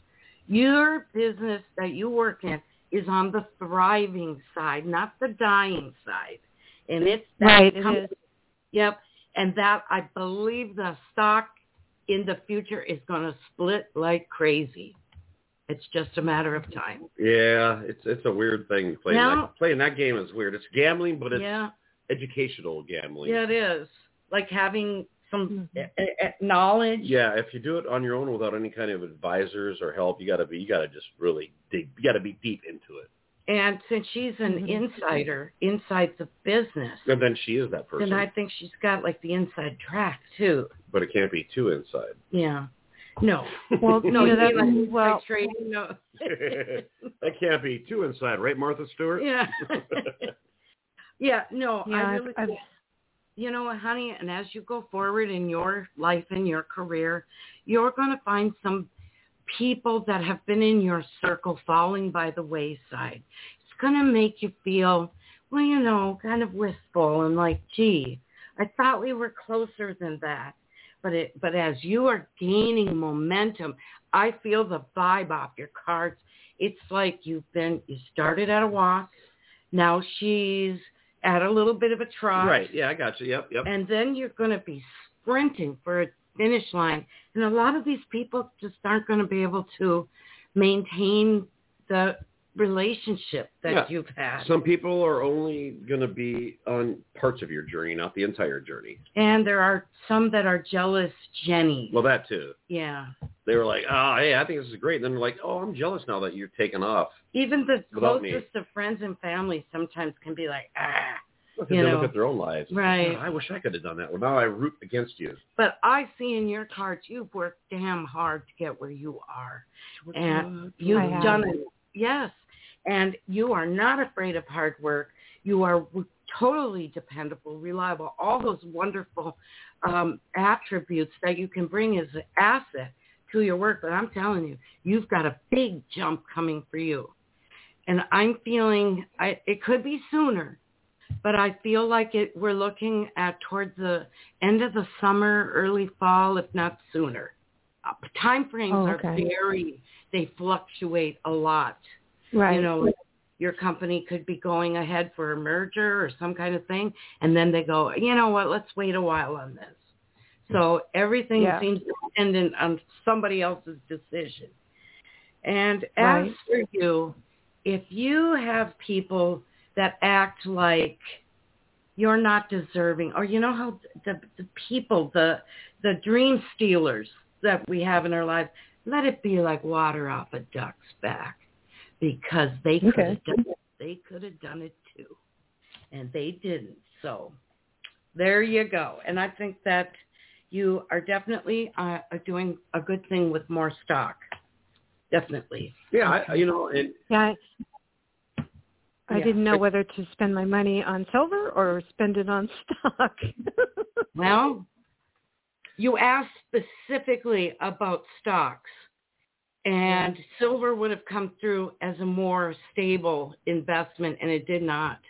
Your business that you work in is on the thriving side, not the dying side. And it's that Right, it company, is. Yep. And that, I believe the stock in the future is going to split like crazy. It's just a matter of time. Yeah, it's it's a weird thing. Playing, Now- that, playing that game is weird. It's gambling, but it's Yeah. educational gambling. Yeah, it is. Like having some uh, uh, knowledge. Yeah, if you do it on your own without any kind of advisors or help, you gotta be you gotta just really dig. You gotta be deep into it. And since she's an Mhm. insider inside the business, And then she is that person. then I think she's got like the inside track too. But it can't be too inside. Yeah. No. Well, No, you you know, that, mean like well, inside trading? No. That can't be too inside, right, Martha Stewart? Yeah. Yeah, no, yeah, I I've, really I've, you know what, honey, and as you go forward in your life and your career, you're going to find some people that have been in your circle falling by the wayside. It's going to make you feel, well, you know, kind of wistful and like, gee, I thought we were closer than that. But it, but as you are gaining momentum, I feel the vibe off your cards. It's like you've been, you started at a walk. Now she's at a little bit of a trot. Right, yeah, I got you. Yep, yep. And then you're going to be sprinting for a finish line. And a lot of these people just aren't going to be able to maintain the relationship that Yeah. you've had. Some people are only going to be on parts of your journey, not the entire journey. And there are some that are jealous Jenny. Well, that too. Yeah. They were like, oh, hey, I think this is great. And then they're like, oh, I'm jealous now that you're taking off. Even the Without me. closest of friends and family sometimes can be like, ah. Look, You they know. look at their own lives. Right. "Oh, I wish I could have done that. Well, now I root against you. But I see in your cards you've worked damn hard to get where you are. And you've I have. done it. Yes. And you are not afraid of hard work. You are totally dependable, reliable, all those wonderful um, attributes that you can bring as an asset to your work. But I'm telling you, you've got a big jump coming for you. And I'm feeling, I, it could be sooner, but I feel like it. We're looking at towards the end of the summer, early fall, if not sooner. Uh, time frames Oh, are okay. very, they fluctuate a lot. right. You know, your company could be going ahead for a merger or some kind of thing, and then they go, you know what, let's wait a while on this. So everything Yeah. seems dependent on somebody else's decision. And as Right. for you, if you have people that act like you're not deserving, or you know how the, the people, the the dream stealers that we have in our lives, let it be like water off a duck's back, because they could Okay. have done it. They could have done it too, and they didn't. So there you go. And I think that you are definitely uh, doing a good thing with more stock. Definitely. Yeah, I, you know, and Yeah, I, I Yeah. didn't know whether to spend my money on silver or spend it on stock. Well, you asked specifically about stocks, and silver would have come through as a more stable investment, and it did not.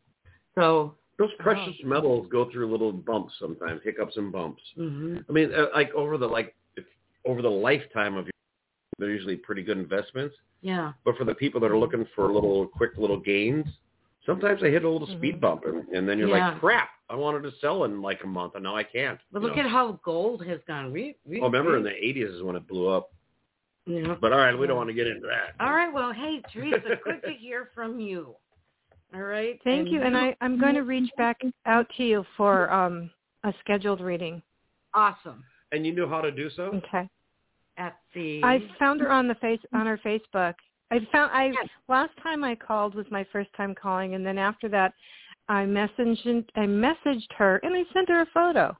So, those precious Oh. metals go through little bumps sometimes, hiccups and bumps. hmm I mean, uh, like over the like if, over the lifetime of your, they're usually pretty good investments. yeah. But for the people that are looking for little quick little gains, sometimes they hit a little speed Mhm. bump, and, and then you're Yeah. like, crap, I wanted to sell in like a month, and now I can't. But you look know? at how gold has gone. Re- re- Oh, remember in re- the eighties is when it blew up. Yeah. But all right, we don't Yeah. want to get into that. All right. Well, hey, Teresa, good to hear from you. All right. Thank you, and I, I'm going to reach back out to you for um, a scheduled reading. Awesome. And you knew how to do so? Okay. At the. I found her on the face on her Facebook. I found I Yes. last time I called was my first time calling, and then after that, I messaged I messaged her and I sent her a photo.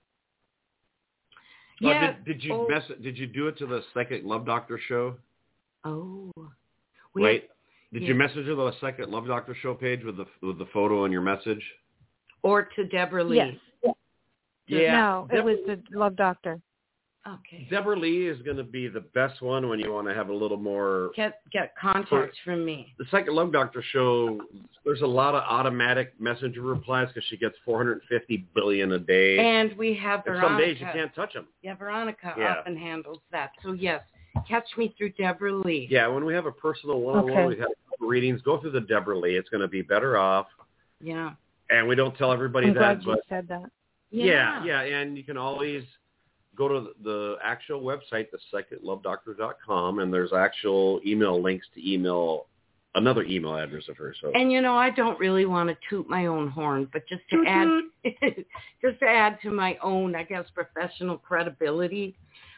Uh, Yeah. did, did you oh. mess? Did you do it to the Psychic Love Doctor show? Oh. We Right. Did yeah. you message her the Second Love Doctor show page with the with the photo in your message? Or to Deborah Lee. Yes. Yeah. No, it Deborah, was the Love Doctor. Okay. Deborah Lee is going to be the best one when you want to have a little more. Get get contacts from me. The Second Love Doctor show, there's a lot of automatic messenger replies because she gets four hundred fifty billion a day. And we have And Veronica. some days you can't touch them. Yeah, Veronica Yeah. often handles that. So yes, catch me through Deborah Lee. Yeah, when we have a personal one-on-one, Okay. we have readings. Go through the Deborah Lee. It's going to be better off. Yeah. And we don't tell everybody I'm that, glad you but said that. yeah, yeah, and you can always go to the actual website, the psychic love doctor dot com, and there's actual email links to email another email address of hers. So. And you know, I don't really want to toot my own horn, but just to Toot add, toot. just to add to my own, I guess, professional credibility,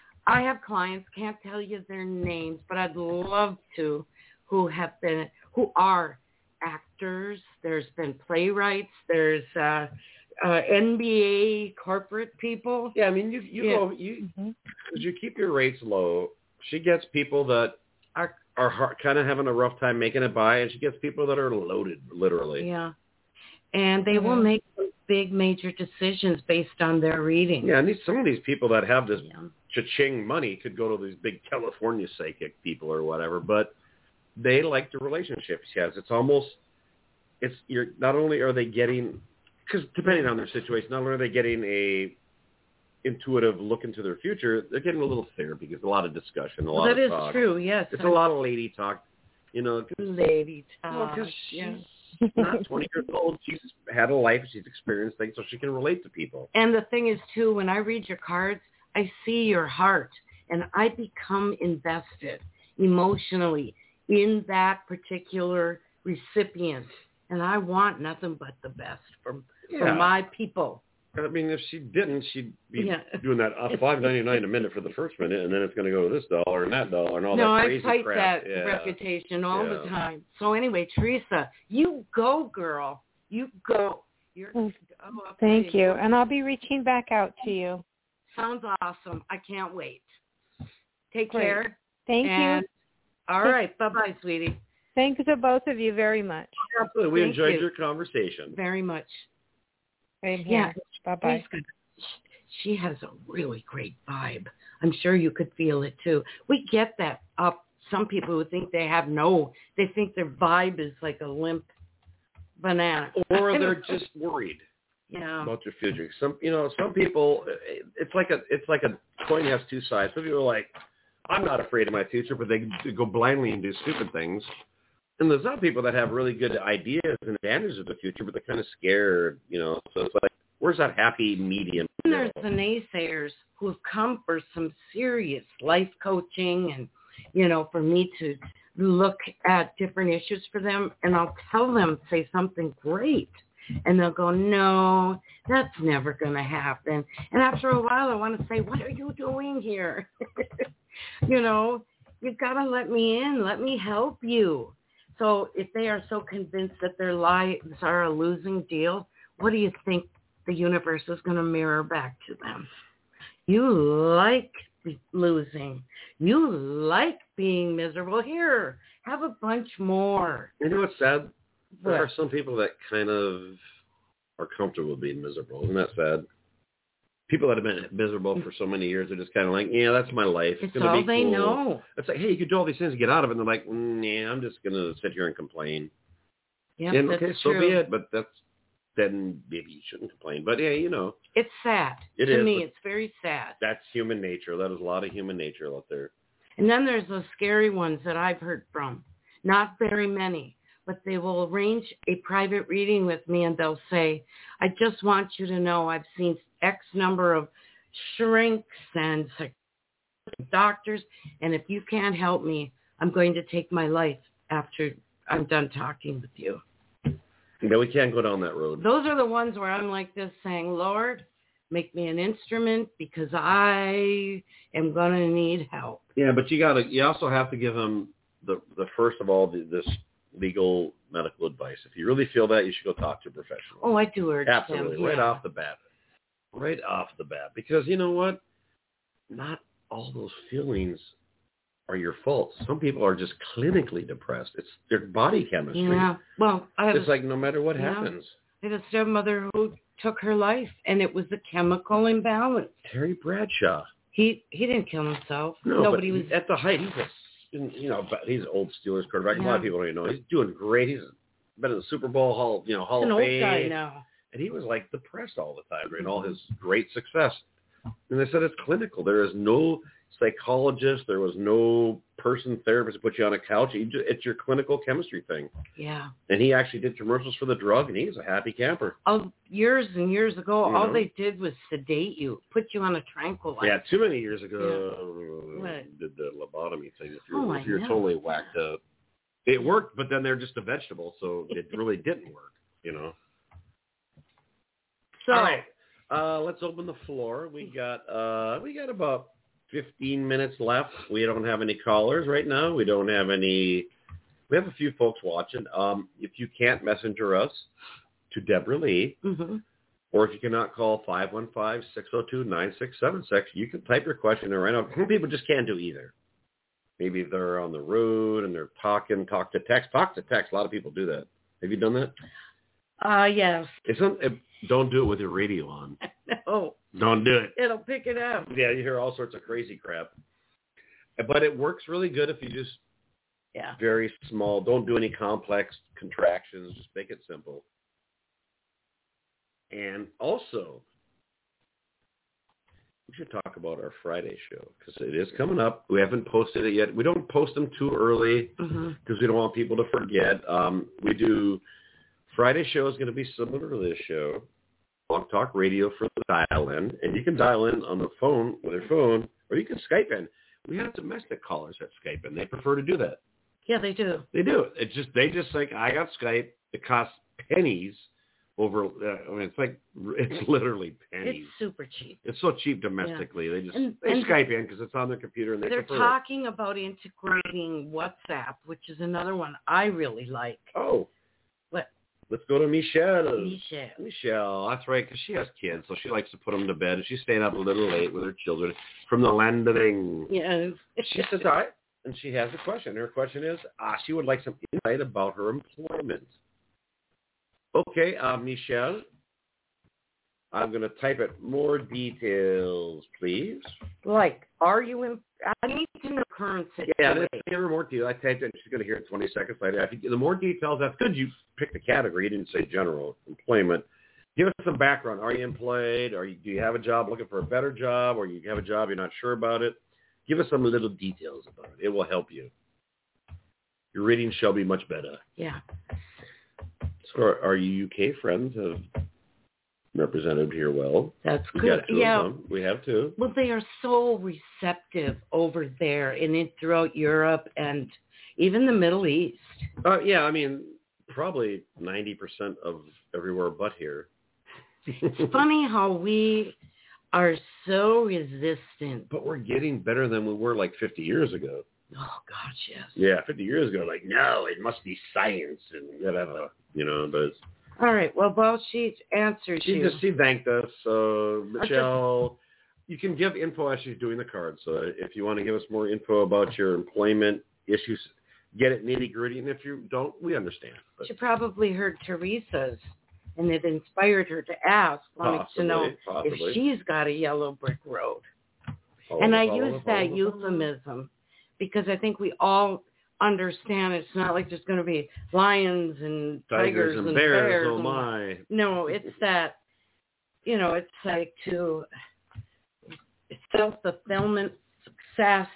I have clients, can't tell you their names, but I'd love to, who have been, who are actors. There's been playwrights. There's uh, uh, N B A corporate people. Yeah, I mean, you you Yeah. go you Mm-hmm. you keep your rates low. She gets people that Are are hard, kind of having a rough time making it by, and she gets people that are loaded, literally. yeah, and they will Mhm. make some big major decisions based on their reading. Yeah, and these some of these people that have this Yeah. cha-ching money could go to these big California psychic people or whatever, but they like the relationship she has. It's almost, it's you're not only are they getting, because depending on their situation, not only are they getting a intuitive look into their future, they're getting a little therapy because a lot of discussion, a Well, lot that of is talk. true. Yes, It's I'm- a lot of lady talk, you know. 'cause- lady well, talk. 'cause she's yeah. not twenty years old. She's had a life. She's experienced things, so she can relate to people. And the thing is, too, when I read your cards, I see your heart, and I become invested emotionally in that particular recipient. And I want nothing but the best for, for Yeah. my people. I mean, if she didn't, she'd be Yeah. doing that uh, five ninety nine a minute for the first minute, and then it's going to go to this dollar and that dollar and all no, that I crazy fight crap. that Yeah. reputation all the Yeah. time. So anyway, Teresa, you go, girl. You go. You're, Mm. oh, I'll Thank tell you. And I'll be reaching back out to you. Sounds awesome. I can't wait. Take Great. care. Thank and, you. All right. Bye-bye, sweetie. Thanks to both of you very much. Absolutely. We Thank enjoyed you. your conversation. Very much. Same Yeah. here. Bye-bye. She's good. She has a really great vibe. I'm sure you could feel it too. We get that up. Some people who think they have no, they think their vibe is like a limp banana. Or they're just worried yeah. about your future. Some, you know, some people, it's like a, it's like a coin has two sides. Some people are like, I'm not afraid of my future, but they go blindly and do stupid things. And there's other people that have really good ideas and advantages of the future, but they're kind of scared, you know. So it's like, where's that happy medium? And there's the naysayers who have come for some serious life coaching and, you know, for me to look at different issues for them. And I'll tell them, say something great. And they'll go, no, that's never going to happen. And after a while, I want to say, what are you doing here? You know, you've got to let me in. Let me help you. So if they are so convinced that their lives are a losing deal, what do you think the universe is going to mirror back to them? You like losing. You like being miserable. Here, have a bunch more. You know what's sad? There What? are some people that kind of are comfortable with being miserable. Isn't that sad? People that have been miserable for so many years are just kind of like, yeah, that's my life. It's gonna all be they cool. know. It's like, hey, you could do all these things and get out of it. And they're like, nah, I'm just going to sit here and complain. Yep, and that's okay, so true. be it. But that's, then maybe you shouldn't complain. But yeah, you know. It's sad. It to is, me, but it's very sad. That's human nature. That is a lot of human nature out there. And then there's those scary ones that I've heard from. Not very many. But they will arrange a private reading with me and they'll say, I just want you to know I've seen X number of shrinks and doctors, and if you can't help me, I'm going to take my life after I'm done talking with you. Yeah, we can't go down that road. Those are the ones where I'm like this saying, Lord, make me an instrument because I am going to need help. Yeah, but you got to. You also have to give them the the first of all the, this legal medical advice. If you really feel that, you should go talk to a professional. Oh, I do urge Absolutely, them. right yeah. off the bat. Right off the bat. Because you know what? Not all those feelings are your fault. Some people are just clinically depressed. It's their body chemistry. Yeah. Well, I have It's a, like no matter what yeah. happens. I had a stepmother who took her life, and it was a chemical imbalance. Terry Bradshaw. He he didn't kill himself. No, Nobody but was. at the height. He's a, you know, but he's an old Steelers quarterback. A lot of Yeah. people don't even know. He's doing great. He's been in the Super Bowl Hall, you know, Hall He's an of old Fame. guy now. And he was like depressed all the time, right? All his great success. And they said it's clinical. There is no psychologist. There was no person therapist to put you on a couch. You just, it's your clinical chemistry thing. Yeah. And he actually did commercials for the drug, and he's a happy camper. Oh, years and years ago, You all know? they did was sedate you, put you on a tranquilizer. Yeah, too many years ago, Yeah. What? did the lobotomy thing. If you're, Oh, if I you're know. totally whacked up. It worked, but then they're just a vegetable, so it really didn't work, you know. So, all right, uh, let's open the floor. We got uh, we got about fifteen minutes left. We don't have any callers right now. We don't have any. We have a few folks watching. Um, if you can't messenger us to Deborah Lee, mm-hmm. or if you cannot call five one five, six oh two, nine six seven six, you can type your question in right now. Some people just can't do either. Maybe they're on the road and they're talking, talk to text, talk to text. A lot of people do that. Have you done that? Uh, yes. It's not, it, don't do it with your radio on. No. Don't do it. It'll pick it up. Yeah, you hear all sorts of crazy crap. But it works really good if you just Yeah. very small. Don't do any complex contractions. Just make it simple. And also, we should talk about our Friday show because it is coming up. We haven't posted it yet. We don't post them too early because Mm-hmm. we don't want people to forget. Um, we do Friday show is going to be similar to this show. Blog Talk Radio for the dial-in, and you can dial in on the phone with your phone, or you can Skype in. We have domestic callers that Skype in. They prefer to do that. Yeah, they do. They do. It's just they just like I got Skype. It costs pennies. Over, uh, I mean, it's like it's literally pennies. It's super cheap. It's so cheap domestically. Yeah. They just And- they and Skype in because it's on their computer and they They're prefer talking about integrating WhatsApp, which is another one I really like. it. Oh, What? let's go to Michelle. Michelle. Michelle, that's right, because she has kids, so she likes to put them to bed, and she's staying up a little late with her children from the land of Ing. Yes. She says, "All right," and she has a question. Her question is, ah, she would like some insight about her employment. Okay, uh, Michelle, I'm going to type it. More details, please. Like, are you in? I need to know current situation. Yeah, let's give her more details. I typed it. She's going to hear it twenty seconds later. If you, the more details, that's good. You picked the category. You didn't say general employment. Give us some background. Are you employed? Are you, do you have a job looking for a better job? Or you have a job, you're not sure about it? Give us some little details about it. It will help you. Your reading shall be much better. Yeah. So our, our U K friends have represented here well. That's We good. got two Yeah. of them. We have two. Well, they are so receptive over there and in throughout Europe and even the Middle East. Uh, yeah, I mean, probably ninety percent of everywhere but here. It's funny how we are so resistant. But we're getting better than we were like fifty years ago. Oh, gosh, yes. Yeah, fifty years ago, like, no, it must be science and whatever, you know. But All right. Well, well, she answered she you. just she thanked us. So Michelle, you can give info as she's doing the card. So if you want to give us more info about your employment issues, get it nitty gritty. And if you don't, we understand. But She probably heard Teresa's, and it inspired her to ask, wanting possibly, to know possibly. if she's got a yellow brick road. Follow And the I follow use the that follow the euphemism because I think we all understand it's not like there's going to be lions and Tigers tigers, and and bears, bears oh and- my. No, it's that, you know, it's like to self-fulfillment, success.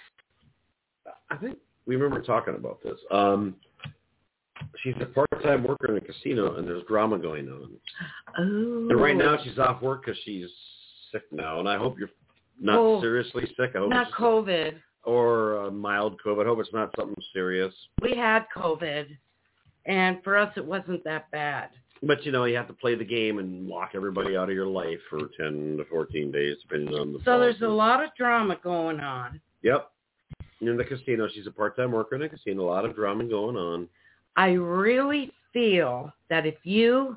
I think we remember talking about this. Um, she's a part-time worker in a casino, and there's drama going on. Oh. And right now she's off work because she's sick now, and I hope you're not Oh, seriously sick. I hope Not it's COVID. or uh, mild COVID. I hope it's not something serious. We had COVID, and for us it wasn't that bad. But, you know, you have to play the game and lock everybody out of your life for ten to fourteen days, depending on the So there's a policy. lot of drama going on. Yep. In the casino. She's a part-time worker in a casino. A lot of drama going on. I really feel that if you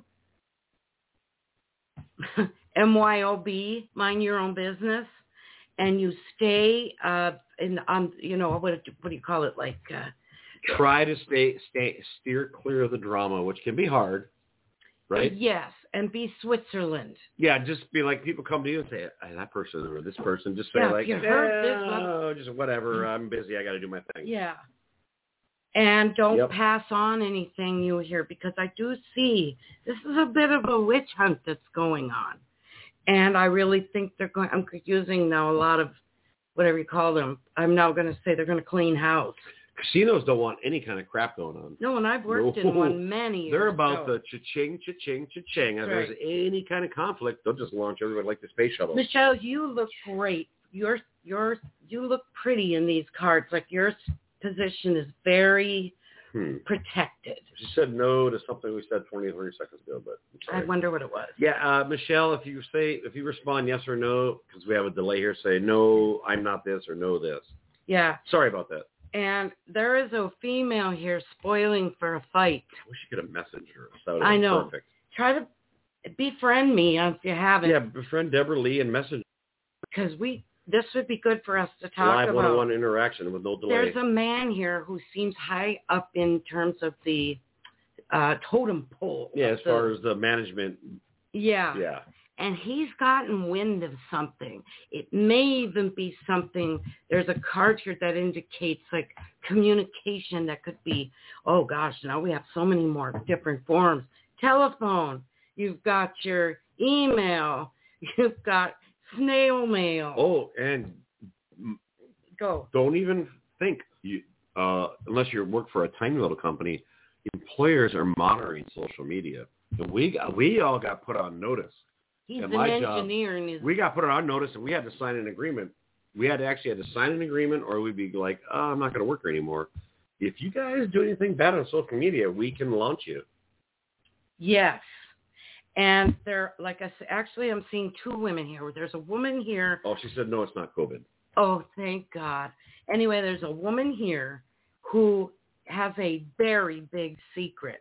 M Y O B, mind your own business, and you stay uh, in on, you know, what what do you call it, like uh, Try to stay, stay, steer clear of the drama, which can be hard, right? Yes, and be Switzerland. Yeah, just be like, people come to you and say, hey, that person or this person, just say Yeah, if like, you heard this, no, just whatever, I'm busy, I got to do my thing. Yeah. And don't Yep. pass on anything you hear, because I do see this is a bit of a witch hunt that's going on. And I really think they're going, I'm using now a lot of, whatever you call them. I'm now going to say they're going to clean house. Casinos don't want any kind of crap going on. No, and I've worked No. in one many years They're about ago. the cha-ching, cha-ching, cha-ching. If That's there's right. any kind of conflict, they'll just launch everybody like the space shuttle. Michelle, you look great. Your, your, you look pretty in these cards. Like your position is very Hmm. protected. She said no to something we said twenty, thirty seconds ago, but I'm I sorry. wonder what it was. Yeah, uh, Michelle, if you say, if you respond yes or no, because we have a delay here, say no, I'm not this, or no this. Yeah. Sorry about that. And there is a female here spoiling for a fight. I wish you could have messaged her. That would have I been know. Perfect. Try to befriend me if you haven't. Yeah, befriend Deborah Lee and message Because we, this would be good for us to talk live about. one-on-one interaction with no delay. There's a man here who seems high up in terms of the uh, totem pole. yeah, as the, far as the management. Yeah. Yeah. And he's gotten wind of something. It may even be something, there's a card here that indicates like communication that could be, oh gosh, now we have so many more different forms. Telephone, you've got your email, you've got snail mail. Oh, and Go. don't even think, you, uh, unless you work for a tiny little company, employers are monitoring social media. And we got, we all got put on notice. He's At an my job, engineer and his We got put on notice, and we had to sign an agreement. We had to actually had to sign an agreement, or we'd be like, oh, I'm not going to work here anymore. If you guys do anything bad on social media, we can launch you. Yes. And there, like I said, actually I'm seeing two women here. There's a woman here. Oh, she said, no, it's not COVID. Oh, thank God. Anyway, there's a woman here who has a very big secret.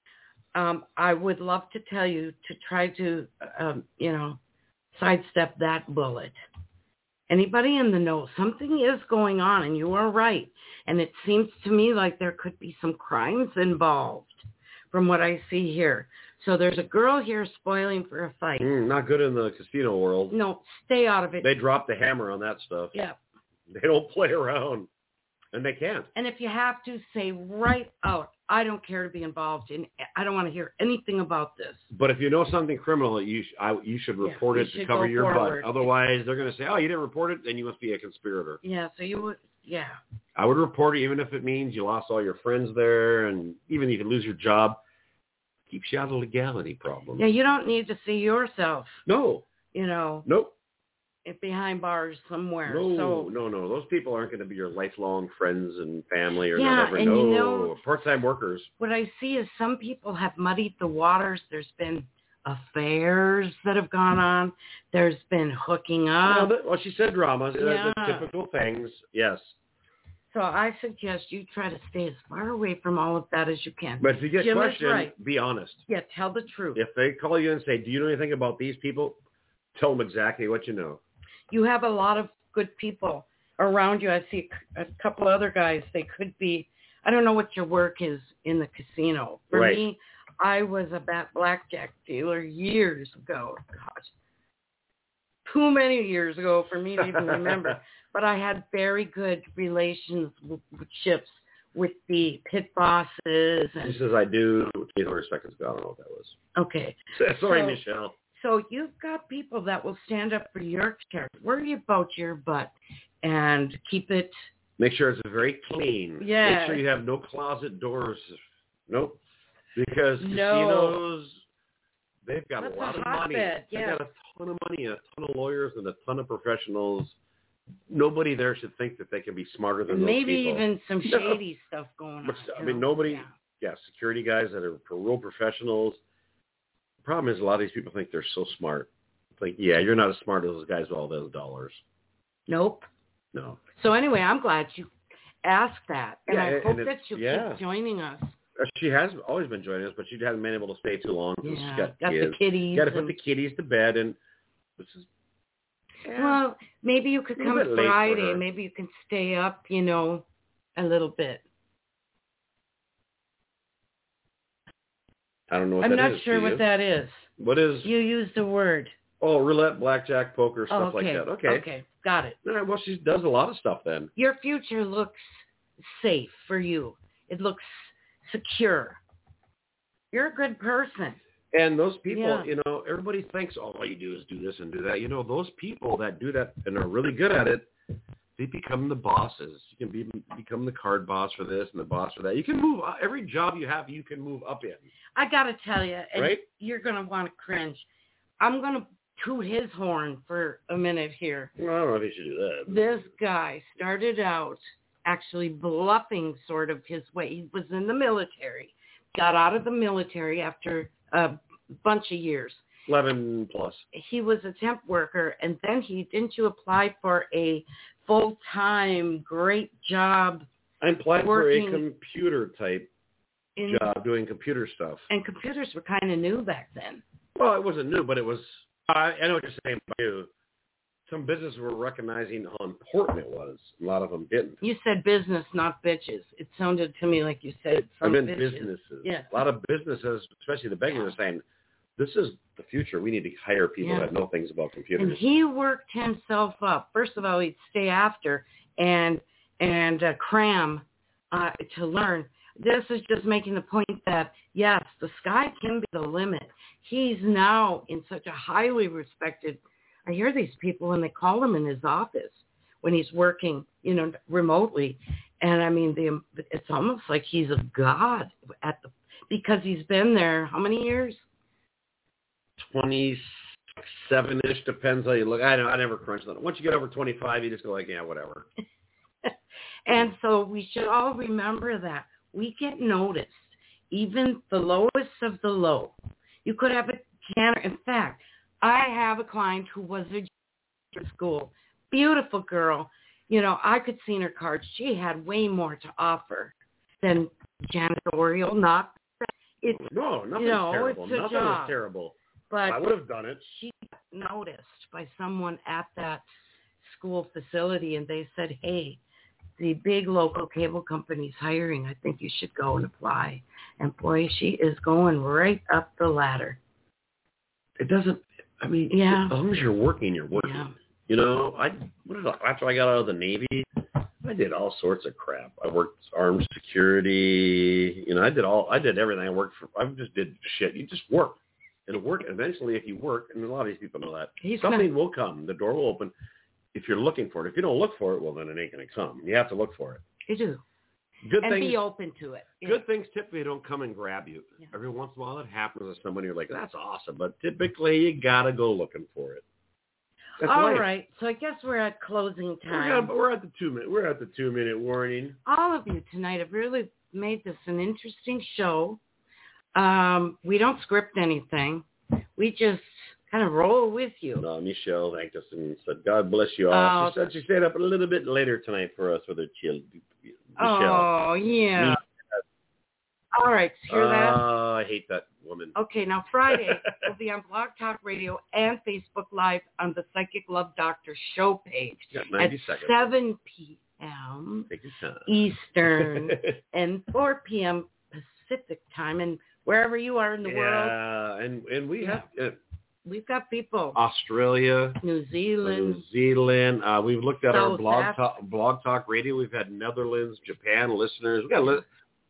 Um, I would love to tell you to try to, um, you know, sidestep that bullet. Anybody in the know, something is going on, and you are right. And it seems to me like there could be some crimes involved from what I see here. So there's a girl here spoiling for a fight. Mm, not good in the casino world. No, stay out of it. They drop the hammer on that stuff. Yeah. They don't play around, and they can't. And if you have to, say right out, I don't care to be involved in, I don't want to hear anything about this. But if you know something criminal, you sh- I, you should report Yeah, it you to should cover go your forward. butt. Otherwise, they're going to say, oh, you didn't report it, then you must be a conspirator. Yeah, so you would, yeah. I would report it, even if it means you lost all your friends there, and even if you lose your job. Keeps you out of legality problems. Yeah, you don't need to see yourself, No. you know, Nope. behind bars somewhere. No, so, no, no. Those people aren't going to be your lifelong friends and family or Yeah, whatever. and no, you know- part-time workers. what I see is some people have muddied the waters. There's been affairs that have gone on. There's been hooking well, up. that, well, she said dramas. Uh, Yeah. The typical things. Yes. So I suggest you try to stay as far away from all of that as you can. But if you get Jim is questioned, right. be honest. Yeah, tell the truth. If they call you and say, do you know anything about these people? Tell them exactly what you know. You have a lot of good people around you. I see a couple other guys. They could be, I don't know what your work is in the casino. For Right. me, I was a bat blackjack dealer years ago. Gosh, too many years ago for me to even remember. But I had very good relationships with the pit bosses. And She says, I do. twenty, thirty seconds ago. I don't know what that was. okay. Sorry, So- Michelle. So you've got people that will stand up for your character. Worry about your butt and keep it. Make sure it's very clean. Yeah. Make sure you have no closet doors. Nope. Because No. casinos, they've got That's a lot a of money. hotbed, They've yeah. got a ton of money, a ton of lawyers, and a ton of professionals. Nobody there should think that they can be smarter than Maybe those people. even some No. shady stuff going on. But, I you mean, know? nobody, Yeah. yeah, security guys that are real professionals. The problem is a lot of these people think they're so smart. It's like, yeah, you're not as smart as those guys with all those dollars. Nope. No. So anyway, I'm glad you asked that, and Yeah, I and hope it's- that you yeah. keep joining us. Uh, She has always been joining us, but she hasn't been able to stay too long because Yeah, she's got, got kids. the kitties. Got to put and- the kitties to bed, and this is yeah. Well, maybe you could A little come bit late for Friday. her. Maybe you can stay up, you know, a little bit. I don't know what I'm that not is, sure do what you? that is. What is? You used the word. Oh, roulette, blackjack, poker, stuff Oh, okay. like that. Okay. Okay. Got it. All right, well, she does a lot of stuff then. Your future looks safe for you. It looks secure. You're a good person. And those people, Yeah. you know, everybody thinks, oh, all you do is do this and do that. You know, those people that do that and are really good at it, they become the bosses. You can be become the card boss for this and the boss for that. You can move every job you have. You can move up in. I gotta tell you, and Right? you're gonna want to cringe. I'm gonna toot his horn for a minute here. Well, I don't know if you should do that. This guy started out actually bluffing sort of his way. He was in the military, got out of the military after a bunch of years. Eleven plus. He was a temp worker, and then he didn't you apply for a full-time great job I applied working for a computer type in, job doing computer stuff. and computers were kind of new back then. Well, it wasn't new, but it was. I, I know what you're saying about you. Some businesses were recognizing how important it was. A lot of them didn't. You said business, not bitches. It sounded to me like you said I some meant bitches. businesses. Yeah. A lot of businesses, especially the beggars, are saying, "This is the future. We need to hire people Yeah. that know things about computers." And he worked himself up. First of all, he'd stay after and and uh, cram uh, to learn. This is just making the point that, yes, the sky can be the limit. He's now in such a highly respected, I hear these people when they call him in his office when he's working, you know, remotely. And I mean, the, it's almost like he's a god at the, because he's been there how many years? twenty-seven-ish, depends how you look. I don't, I never crunched that. Once you get over twenty-five, you just go like, yeah, whatever. And so we should all remember that. We get noticed, even the lowest of the low. You could have a janitor. In fact, I have a client who was a janitor at school. Beautiful girl. You know, I could see in her cards. She had way more to offer than janitorial. Not it's No, nothing's you know, terrible. it's a Nothing job. is terrible. but I would have done it. she got noticed by someone at that school facility, and they said, hey, the big local cable company's hiring. I think you should go and apply. And boy, she is going right up the ladder. It doesn't, I mean, Yeah. as long as you're working, you're working. Yeah. You know, I what did I, after I got out of the Navy, I did all sorts of crap. I worked armed security. You know, I did all, I did everything. I worked for, I just did shit. You just work. It'll work eventually if you work, and a lot of these people know that. He's Something not- will come. The door will open. If you're looking for it. If you don't look for it, well, then it ain't going to come. You have to look for it. You do. Good And things. be open to it. Yeah. Good things typically don't come and grab you. Yeah. Every once in a while it happens to somebody, you're like, that's awesome. But typically you got to go looking for it. That's All life. right. So I guess we're at closing We're, time. at, we're at the two minute. We're at the two minute warning. All of you tonight have really made this an interesting show. Um, we don't script anything. We just kind of roll with you. No, Michelle thanked us and said, God bless you all. Oh. She said she stayed up a little bit later tonight for us with her chill. Michelle. Oh, yeah. Me- All right. Hear that? Oh, I hate that woman. Okay, now Friday we'll be on Blog Talk Radio and Facebook Live on the Psychic Love Doctor show page Got at ninety seconds. seven p.m. Take your time. Eastern and four p.m. Pacific time. And wherever you are in the yeah, world, and and we have uh, we've got people. Australia, New Zealand. New Zealand. Uh, we've looked at our South blog Africa. talk, blog talk radio. We've had Netherlands, Japan listeners. We got li-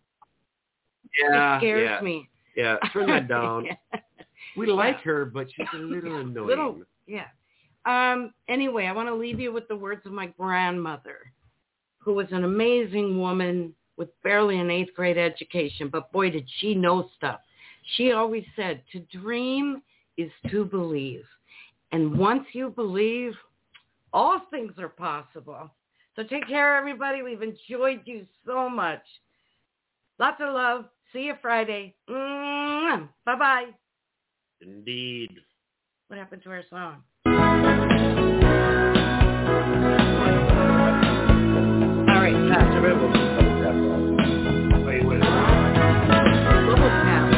yeah, it scares yeah, me. yeah. Turn that down. Yeah. We like her, but she's a little annoying. Little, yeah. Um, anyway, I want to leave you with the words of my grandmother, who was an amazing woman with barely an eighth grade education, but boy, did she know stuff. She always said, to dream is to believe. And once you believe, all things are possible. So take care, everybody. We've enjoyed you so much. Lots of love. See you Friday. Mm-hmm. Bye-bye. Indeed. What happened to our song? All right, cut. Wait, wait. Bubble tap.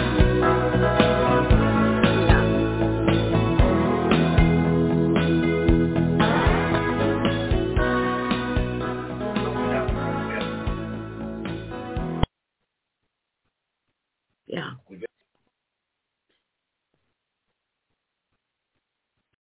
Yeah. Yeah.